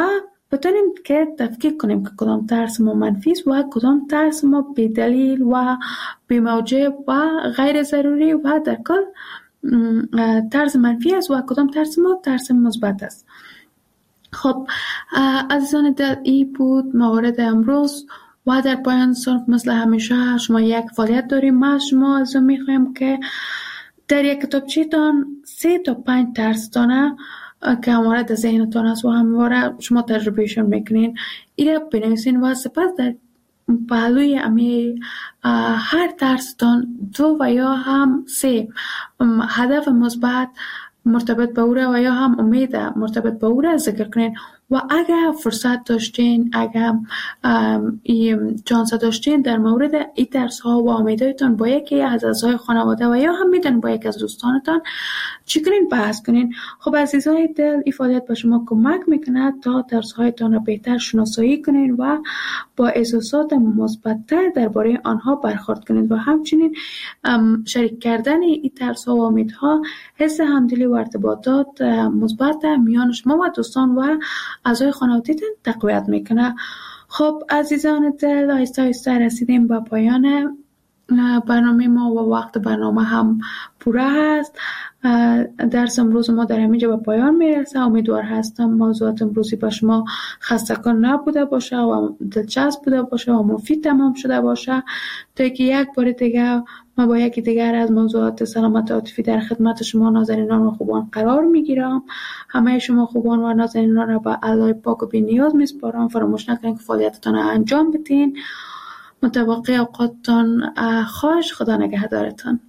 بتونیم که تفکیک کنیم که کدام ترس ما منفی است و کدام ترس ما بی‌دلیل و بی‌موجب و غیر ضروری و در کل ترس منفی است و کدام ترس ما ترس مثبت است. خب عزیزان دل، این بود موارد امروز و در پایان صنف مثل همیشه شما یک فعالیت داریم. ما شما از میخوایم که در یک کتابچه تان سه تا پنج ترس تانه که همواره در ذهنتان است و همواره شما تجربهشون میکنین ایره بنویسین و سپس در پهلوی امی هر ترس تان دو و یا هم سه هدف مثبت مرتبط به او را و یا هم امید مرتبط به او را ذکر کنین و اگر فرصت داشتین، اگر این چانس داشتین در مورد این ترس ها و امیدهایتان با یکی از اعضای خانواده و یا هم میتونین با یک از دوستانتان چی کنین بحث کنین. خب عزیزای دل، این فعالیت به شما کمک میکنه تا ترس هایتان را بهتر شناسایی کنین و با احساسات مثبت‌تر درباره آنها برخورد کنین و همچنین شریک کردن این ترس ها و امیدها حس همدلی و ارتباطات مثبت میان شما و دوستان و اعضای خانواده‌تان تقویت میکنه. خب عزیزان دل، آهسته آهسته رسیدیم به پایان برنامه ما و وقت برنامه هم پوره هست. درس امروز ما در همینجا به پایان میرسه. امیدوار هستم موضوعات امروزی به شما خسته‌کن نبوده باشه و دلچسب بوده باشه و مفید تمام شده باشه تا که یک بار دیگه ما با یکی دیگر از موضوعات سلامت عاطفی در خدمت شما نازنینان و خوبان قرار میگیرم. همه شما خوبان و نازنینان را به الله پاک و بی نیاز میسپارم. فراموش نکنید که فعالیتتان را انجام بدین. متوقع اوقاتتان خوش. خدا نگهدارتان.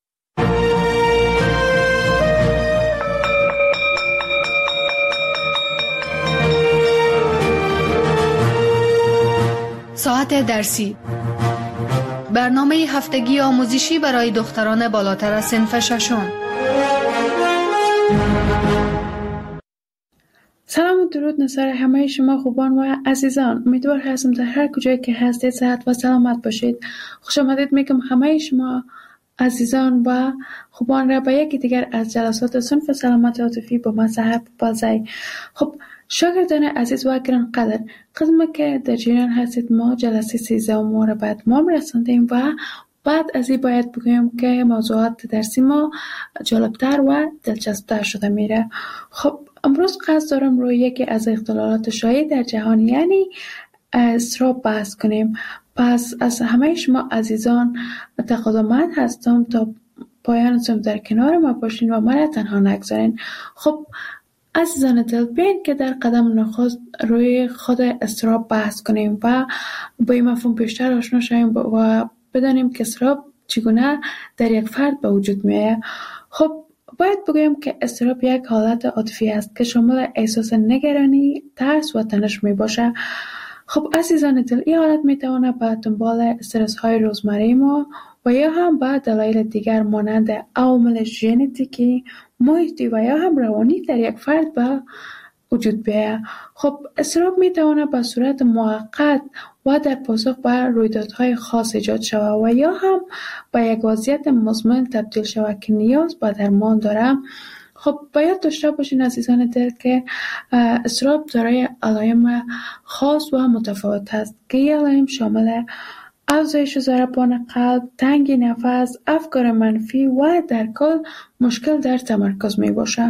ساعت درسی، برنامه هفتگی آموزشی برای دختران بالاتر از صنف ششم. سلام و درود نثار همه شما خوبان و عزیزان. امیدوار هستم در هر کجایی که هستید صحت و سلامت باشید. خوش آمدید میگم همه شما عزیزان و خوبان را به یکی دیگر از جلسات صنف سلامت عاطفی با مذهب بازی. خب شاگردان عزیز و گرانقدر، قسم که در جریان هستید ما جلسه سیزده ما را بعد ما رساندیم و بعد از این باید بگویم که موضوعات درسی ما جالبتر و دلچسبتر شده میره. خب امروز قصد دارم روی یکی از اختلالات شایع در جهان یعنی اضطراب بحث کنیم. پس از همه شما عزیزان تقاضامند هستم تا پایان صنف در کنار ما باشین و من تنها نگذارین. خب عزیزان دل، بیاین که در قدم نخست روی خود اضطراب بحث کنیم و با این مفهوم بیشتر آشنا شویم و بدانیم که اضطراب چگونه در یک فرد به وجود میاد. خب باید بگویم که اضطراب یک حالت عاطفی است که شامل احساس نگرانی، ترس و تنش می باشه. خب عزیزان دل، این حالت می تواند به دنبال استرس های روزمره ما و یا هم به دلایل دیگر مانند عوامل ژنتیکی، محیطی و یا هم روانی در یک فرد به وجود بیاید. خب اضطراب می تواند به صورت موقت و در پاسخ به رویدادهای خاص ایجاد شود و یا هم به یک وضعیت مزمن تبدیل شود که نیاز به درمان دارد. خب باید داشته باشین عزیزان دل که اضطراب دارای علائم خاص و متفاوت است که این علائم شامل افزایش ضربان قلب، تنگی نفس، افکار منفی و در کل مشکل در تمرکز می باشه.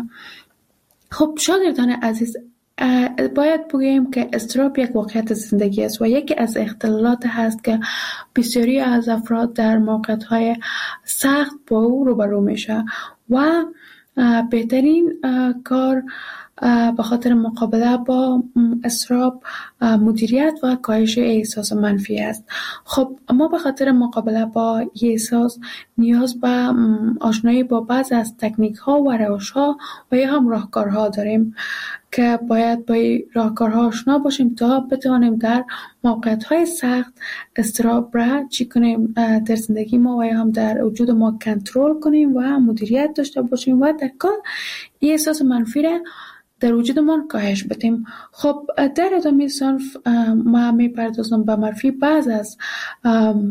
خب شاگردان عزیز، باید بگوییم که اضطراب یک واقعیت زندگی است و یکی از اختلالات هست که بسیاری از افراد در موقعیت‌های سخت با او روبرو میشه و بهترین کار به خاطر مقابله با اضطراب مدیریت و کاهش احساس منفی است. خب ما به خاطر مقابله با این احساس نیاز به آشنایی با بعض از تکنیک ها و روش ها و یا هم راهکارها داریم که باید با این راهکارها آشنا باشیم تا بتوانیم در موقعیت های سخت اضطراب را چی کنیم در زندگی ما و یا هم در وجود ما کنترل کنیم و مدیریت داشته باشیم و در کل این احساس منفی را در وجودمان کاهش بدیم. خب در ادامه صنف ما میپردازم به معرفی بعض از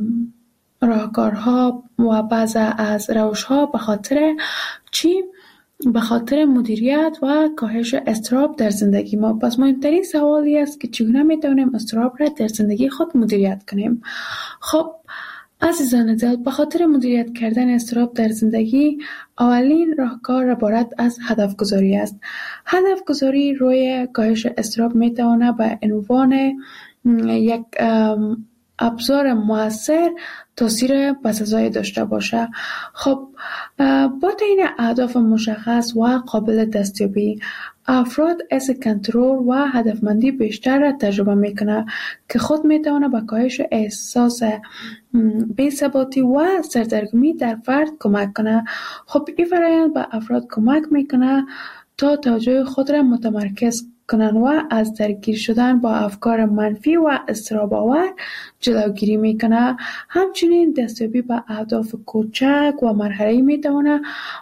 راهکارها و بعض از روشها به خاطر چی به خاطر مدیریت و کاهش اضطراب در زندگی ما. پس مهمترین سوالی است که چگونه میتوانیم اضطراب را در زندگی خود مدیریت کنیم. خب عزیزان دل، به خاطر مدیریت کردن اضطراب در زندگی اولین راهکار عبارت از هدف گذاری است. هدف گذاری روی کاهش اضطراب میتواند به عنوان یک ابزار مؤثر تاثیر پس‌ازایی داشته باشه. خب با تعیین اهداف مشخص و قابل دستیابی، افراد حس کنترل و هدفمندی بیشتر را تجربه میکنه که خود میتونه به کاهش احساس بی‌ثباتی و سردرگمی در فرد کمک کنه. خب این فرآیند به افراد کمک میکنه تا توجه خود را متمرکز کنند و از درگیر شدن با افکار منفی و اضطراب‌آور جلوگیری میکنه. همچنین دستیابی به اهداف کوچک و مرحله‌ای میتونه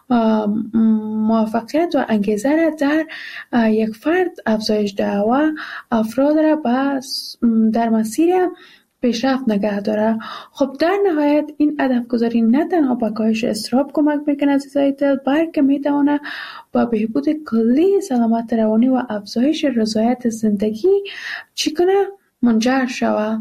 موفقیت و انگیزه را در یک فرد افزایش دهد و افراد را در مسیر پیشرفت نگه داره. خب در نهایت این هدف گذاری نه تنها به کاهش اضطراب کمک میکنه عزیزای دل، بلکه میتونه با بهبود کلی سلامت روانی و افزایش رضایت زندگی چی کنه منجر شود.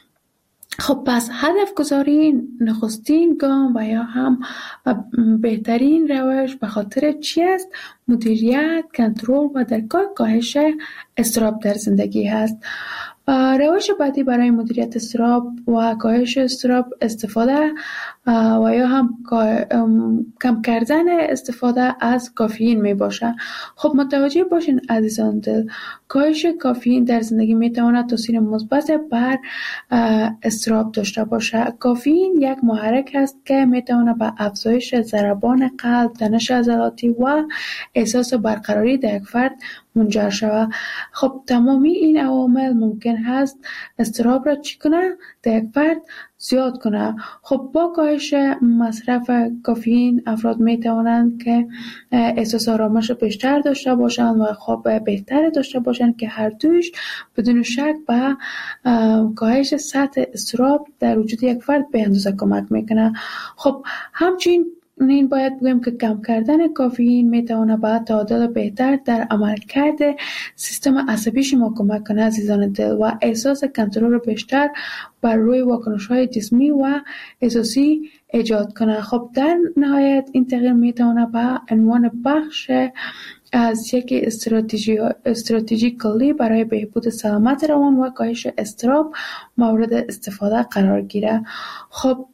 خب پس هدف گذاری نخستین گام و یا هم بهترین روش به خاطر چی است؟ مدیریت، کنترل و در کار کاهش اضطراب در زندگی هست. روش بعدی برای مدیریت اضطراب و کاهش اضطراب استفاده و یا هم کم کردن استفاده از کافئین می باشه. خب متوجه باشین عزیزان دل، کاهش کافئین در زندگی می تواند تاثیر مثبت بر اضطراب داشته باشه. کافئین یک محرک است که می تواند به افزایش ضربان قلب، تنش عضلاتی و احساس برقراری در یک فرد منجر شود. خب تمامی این عوامل ممکن هست اضطراب را چی کنه؟ در یک فرد زیاد کنه. خب با کاهش مصرف کافئین افراد می توانند که احساس آرامش بیشتر داشته باشند و خواب بهتر داشته باشند که هر دوش بدون شک به کاهش سطح اضطراب در وجود یک فرد به اندازه کمک میکنه. خب همچنین این باید بگیم که کم کردن کافئین میتونه به تعادل بهتر در عملکرد سیستم عصبی شما کمک کنه عزیزان دل و احساس کنترل بیشتر بر روی واکنش‌های جسمی و احساسی ایجاد کنه. خب در نهایت این تغییر میتونه به عنوان بخش از یک استراتژی استراتژی کلی برای بهبود سلامت روان و کاهش اضطراب مورد استفاده قرار گیره. خب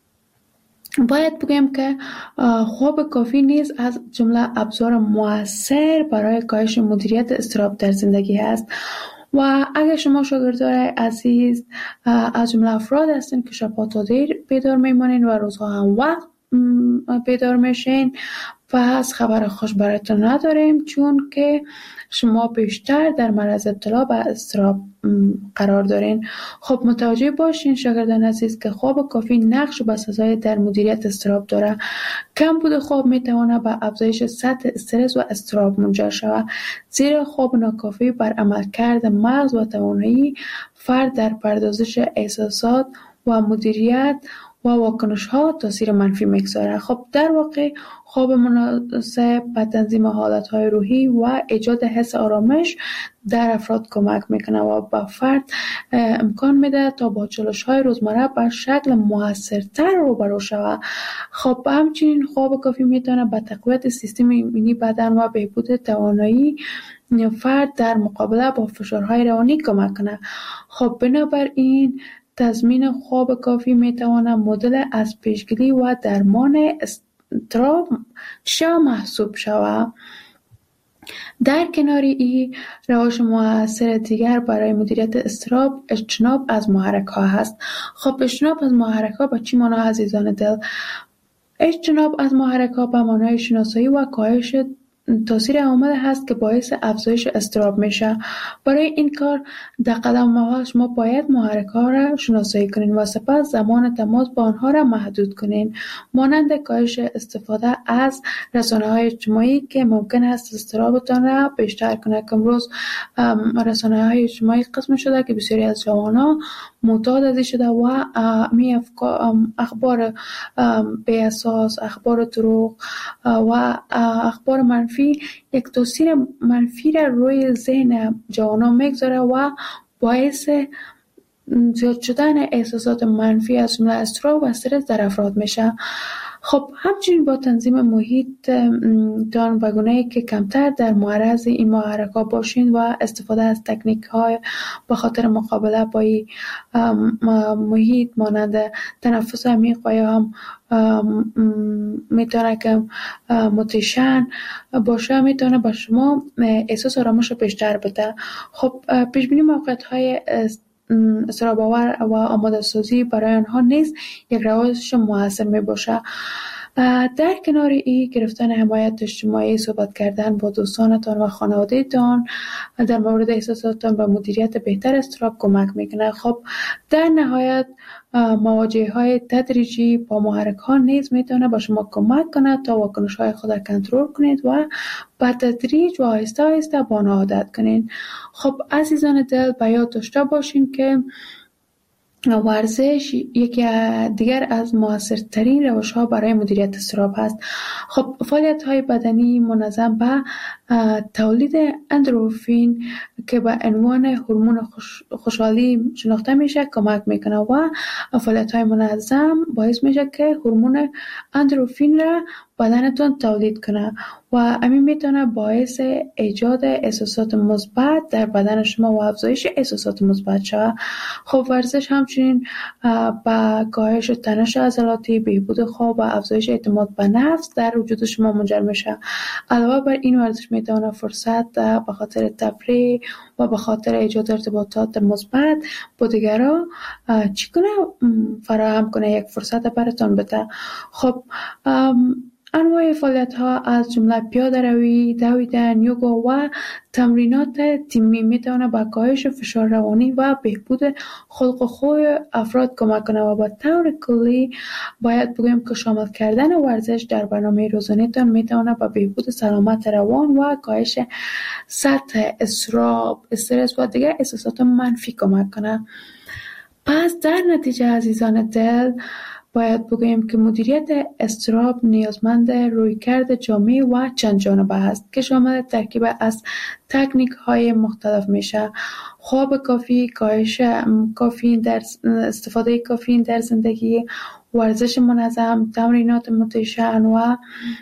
باید بگم که خواب کافی نیز از جمله ابزار مؤثر برای کاهش مدیریت اضطراب در زندگی است و اگر شما شاگردان عزیز از جمله افراد هستین که شب‌ها تا دیر بیدار میمانین و روزها هم وقت بیدار میشین، پس خبر خوش براتون نداریم، چون که شما بیشتر در معرض ابتلا به اضطراب قرار دارین. خب متوجه باشین شاگردان عزیز که خواب کافی نقش بسزایی در مدیریت اضطراب داره. کم بود خواب میتونه به افزایش سطح استرس و اضطراب منجر شود، زیرا خواب ناکافی بر عملکرد مغز و توانایی فرد در پردازش احساسات و مدیریت و واکنش ها تاثیر منفی میگذاره. خب در واقع خواب مناسب به تنظیم حالت های روحی و ایجاد حس آرامش در افراد کمک میکنه و به فرد امکان میده تا با چالش های روزمره به شکل موثرتر روبرو شود. خب همچنین خواب کافی میتونه به تقویت سیستم ایمنی بدن و بهبود توانایی فرد در مقابله با فشارهای روانی کمک کنه. خب بنابراین تضمین خواب کافی میتواند مدل از پیشگیری و درمان اضطراب چه محسوب شود. در کنار این روش مؤثر دیگر برای مدیریت اضطراب اجتناب از محرک ها هست. خب اجتناب از محرک ها با چی معنی عزیزان دل؟ اجتناب از محرک ها به معنای شناسایی و کاهش تاثیر عوامل هست که باعث افزایش اضطراب میشه. برای این کار در قدم اول شما باید محرک ها را شناسایی کنین و سپس زمان تماس با آنها را محدود کنین، مانند کاهش استفاده از رسانه های اجتماعی که ممکن است اضطرابتان را بیشتر کنه. که امروز رسانه های اجتماعی قسم شده که بسیاری از جوانان معتاد ازش شده و می اخبار بی اساس، اخبار دروغ و اخبار منفی یک تاثیر منفی را روی ذهن جوانان میگذاره و باعث زیاد شدن احساسات منفی از جمله اضطراب و استرس در افراد میشه. خب همچنین با تنظیم محیط تان و گونه‌ای که کمتر در معرض این محرک‌ها باشین و استفاده از تکنیک‌های به خاطر مقابله با این محیط مانند تنفس عمیق و یا هم میتونه که موتیشن باشه، میتونه با شما احساس آرامش رو بیشتر بده. خب پیش بینی موقعیت‌های اضطراب آور و آماده سازی برای آنها نیز یک روش موثر می باشه. در کنار این گرفتن حمایت اجتماعی، صحبت کردن با دوستانتان و خانواده‌تان در مورد احساساتتان و مدیریت بهتر اضطراب کمک میکنه. خب در نهایت مواجهه های تدریجی با محرک ها نیز میتونه با شما کمک کنه تا واکنش های خود را کنترل کنید و با تدریج و آهسته آهسته با آن عادت کنید. خب عزیزان دل، به یاد داشته باشین که ورزش یکی دیگر از موثرترین روش‌ها برای مدیریت اضطراب است. خب فعالیت‌های بدنی منظم به تولید اندروفین که به عنوان هورمون خوش، خوشحالی شناخته میشه کمک میکنه و فعالیت‌های منظم باعث میشه که هورمون اندروفین را بدنتون تولید کنه و همین میتونه باعث ایجاد احساسات مثبت در بدن شما و افزایش احساسات مثبت شود. خب ورزش همچنین با کاهش تنش عضلاتی، بهبود خواب و افزایش اعتماد به نفس در وجود شما منجر میشه. علاوه بر این ورزش میتونه فرصت به خاطر تفریح و به خاطر ایجاد ارتباطات مثبت با دیگران چیکنه فراهم کنه، یک فرصت براتون بده. خب انواع فعالیت ها از جمله پیاده روی، دویدن، یوگا و تمرینات تیمی میتونه به کاهش فشار روانی و بهبود خلق و خوی افراد کمک کنه و به طور کلی باید بگویم که شامل کردن ورزش در برنامه روزانه تان میتونه به بهبود سلامت روان و کاهش سطح اضطراب، استرس و دیگر احساسات منفی کمک کنه. پس در نتیجه عزیزان دل باید بگوییم که مدیریت اضطراب نیازمند رویکرد جامع و چند جانبه است که شامل ترکیب از تکنیک های مختلف میشه: خواب کافی، کاهش کافئین در استفاده کافئین در زندگی، ورزش منظم، تمرینات موتیشن و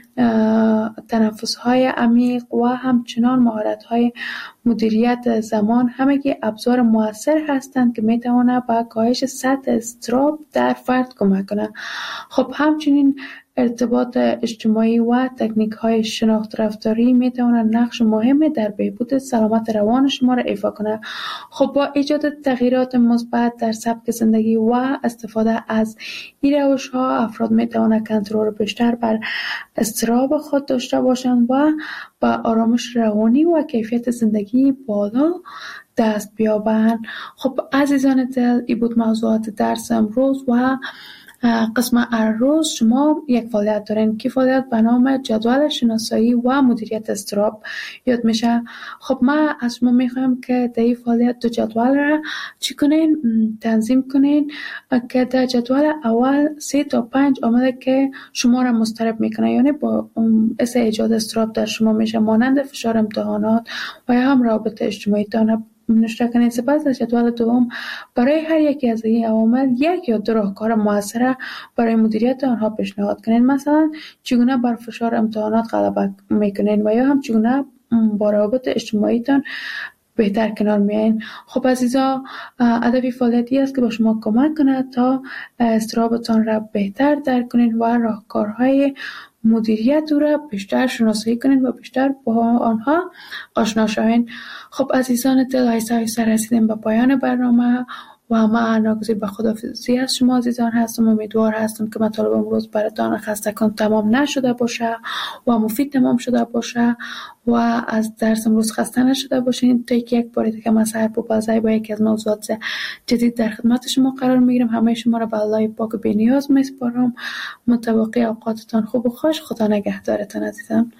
تنفس های عمیق و همچنان مهارت های مدیریت زمان، همگی ابزار مؤثر هستند که میتواند به کاهش سطح اضطراب در فرد کمک کنند. خب همچنین ارتباط اجتماعی و تکنیک های شناخت رفتاری میتوانند نقش مهمی در بهبود سلامت روان شما را ایفا کنند. خب با ایجاد تغییرات مثبت در سبک زندگی و استفاده از این روش ها افراد میتوانند کنترل بیشتر بر اضطراب خود داشته باشند و با آرامش روانی و کیفیت زندگی بالا دست بیابند. خب عزیزان دل، این بود موضوعات درس امروز و قسم هر روز شما یک فعالیت دارین که فعالیت به نام جدول شناسایی و مدیریت اضطراب یاد میشه. خب ما از شما میخوایم که در این فعالیت دو جدول را چی کنین؟ تنظیم کنین که در جدول اول سه تا پنج عامل که شما را مضطرب میکنه، یعنی با باعث ایجاد اضطراب در شما میشه، مانند فشار امتحانات و یا هم رابطه اجتماعی تان نشته کنید. سپس در جدول دوم برای هر یکی از این عوامل یک یا دو راهکار موثر برای مدیریت آنها پیشنهاد کنید. مثلا چگونه بر فشار امتحانات غلبه میکنین و یا هم چگونه با روابط اجتماعی تان بهتر کنار میایین. خب عزیزا، هدف فعالیتی است که با شما کمک کنه تا اضطرابتان را بهتر درک کنین و راهکارهای مدیریت او را بیشتر شناسایی کنین و بیشتر با آنها آشنا شوین. خب عزیزان دل، آهسته آهسته رسیدیم به پایان برنامه. و من ناگزیر به خداحافظی از شما عزیزان هستم. امیدوار هستم که مطالب امروز براتان خستگان تمام نشده باشه و مفید تمام شده باشه و از درس امروز خسته نشده باشین. تا یک بار دیگه من سحر پوپازی با یکی از موضوعات جدید در خدمت شما قرار میگیرم. همه شما را به الله پاک بی‌نیاز میسپارم. متوقع اوقاتتان خوب و خوش. خدا نگهدارتان عزیزان.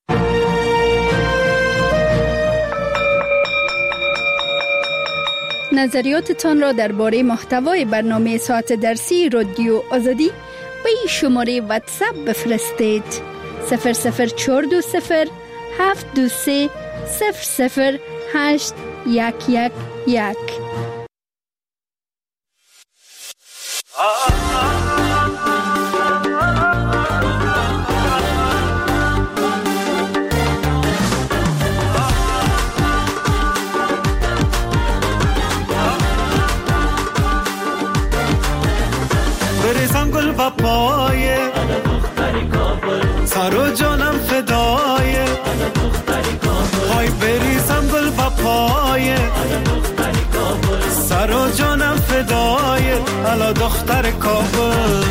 نظریاتتان را درباره محتوای برنامه ساعت درسی رادیو آزادی به این شماره واتساپ بفرستید: صفر صفر چهار دو صفر هفت دو سه صفر صفر هشت یک یک یک. بریزم گل و پایه سر و جانم فدایه های بریزم گل و پایه سر و جانم فدایه الا دختر کابل.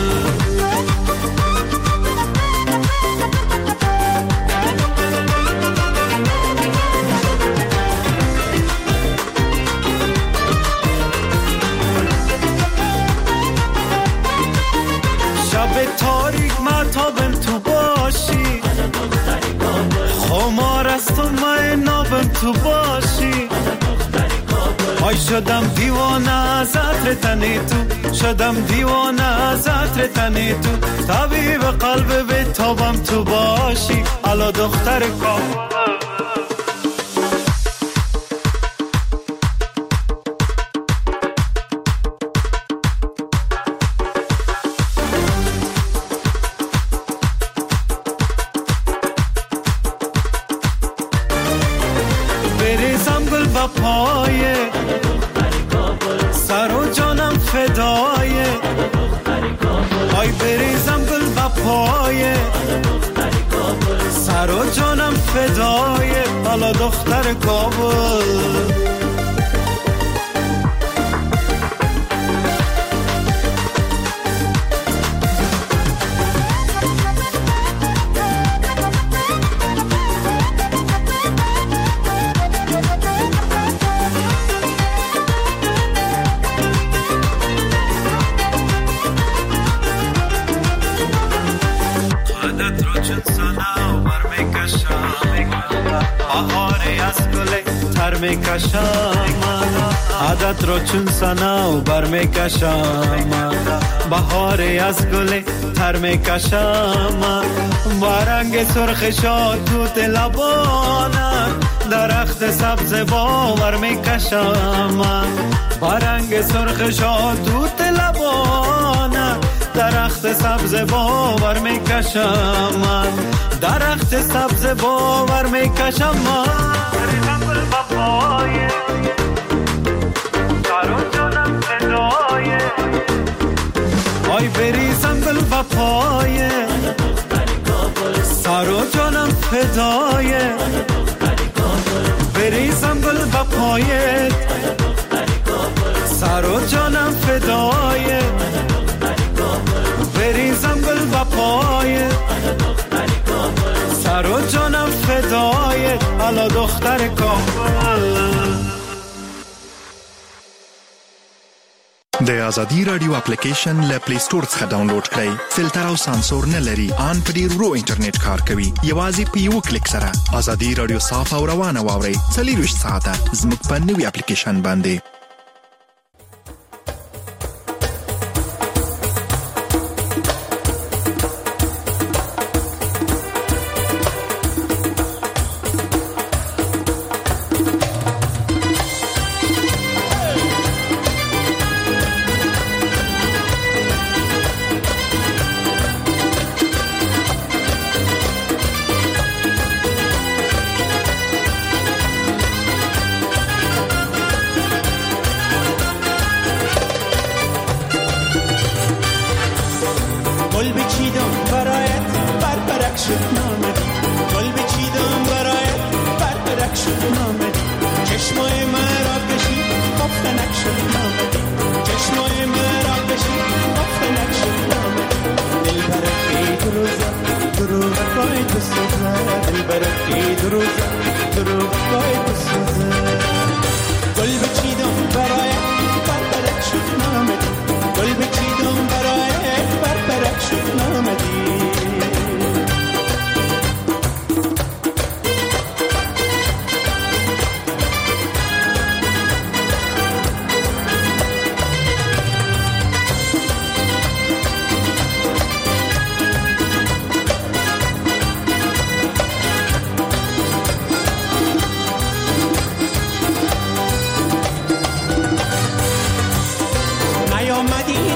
تاریک مطابم تو باشی خمار است و من نابم تو باشی های شدم دیوانه از عطر تنی تو شدم دیوانه از عطر تنی تو طبیب قلب به تابم تو باشی الا دختر کابل. پایه سر و جانم فدایه های بریزم گل و پایه سر و جانم فدایه حالا دختر کابل. عادت رو چون سنا و بر میکشم بهاری از گل تر میکشم با رنگ سرخ شاد توت لبانم درخت سبز باور میکشم با رنگ سرخ شاد توت لبانم درخت سبز باور میکشم درخت سبز باور میکشم آی بریزم گل و پایه سر و جانم فدایه بریزم گل و پایه سر و جانم فدایه بریزم گل و پایه سر و جانم فدایه الا دختر کابل. د ازادي رادیو اپلیکیشن له پلی سٹور څخه ډاونلوډ کړئ. فلټر او سانسور نه لري. ان په ډیر ورو انټرنیټ کار کوي. یوازې په یو کلیک سره ازادي رادیو صاف او روانه واورئ. څلوېښت ساعته زموږ په نوي اپلیکیشن باندې.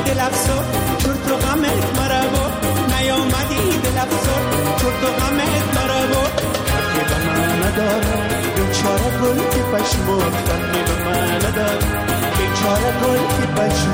دل افسر چرت و غمت مرا برد نیامدی دل افسر چرت و غمت مرا برد حقی به من نداره بیچاره گل که پشمرد حقی به من نداره بیچاره گل که پشمرد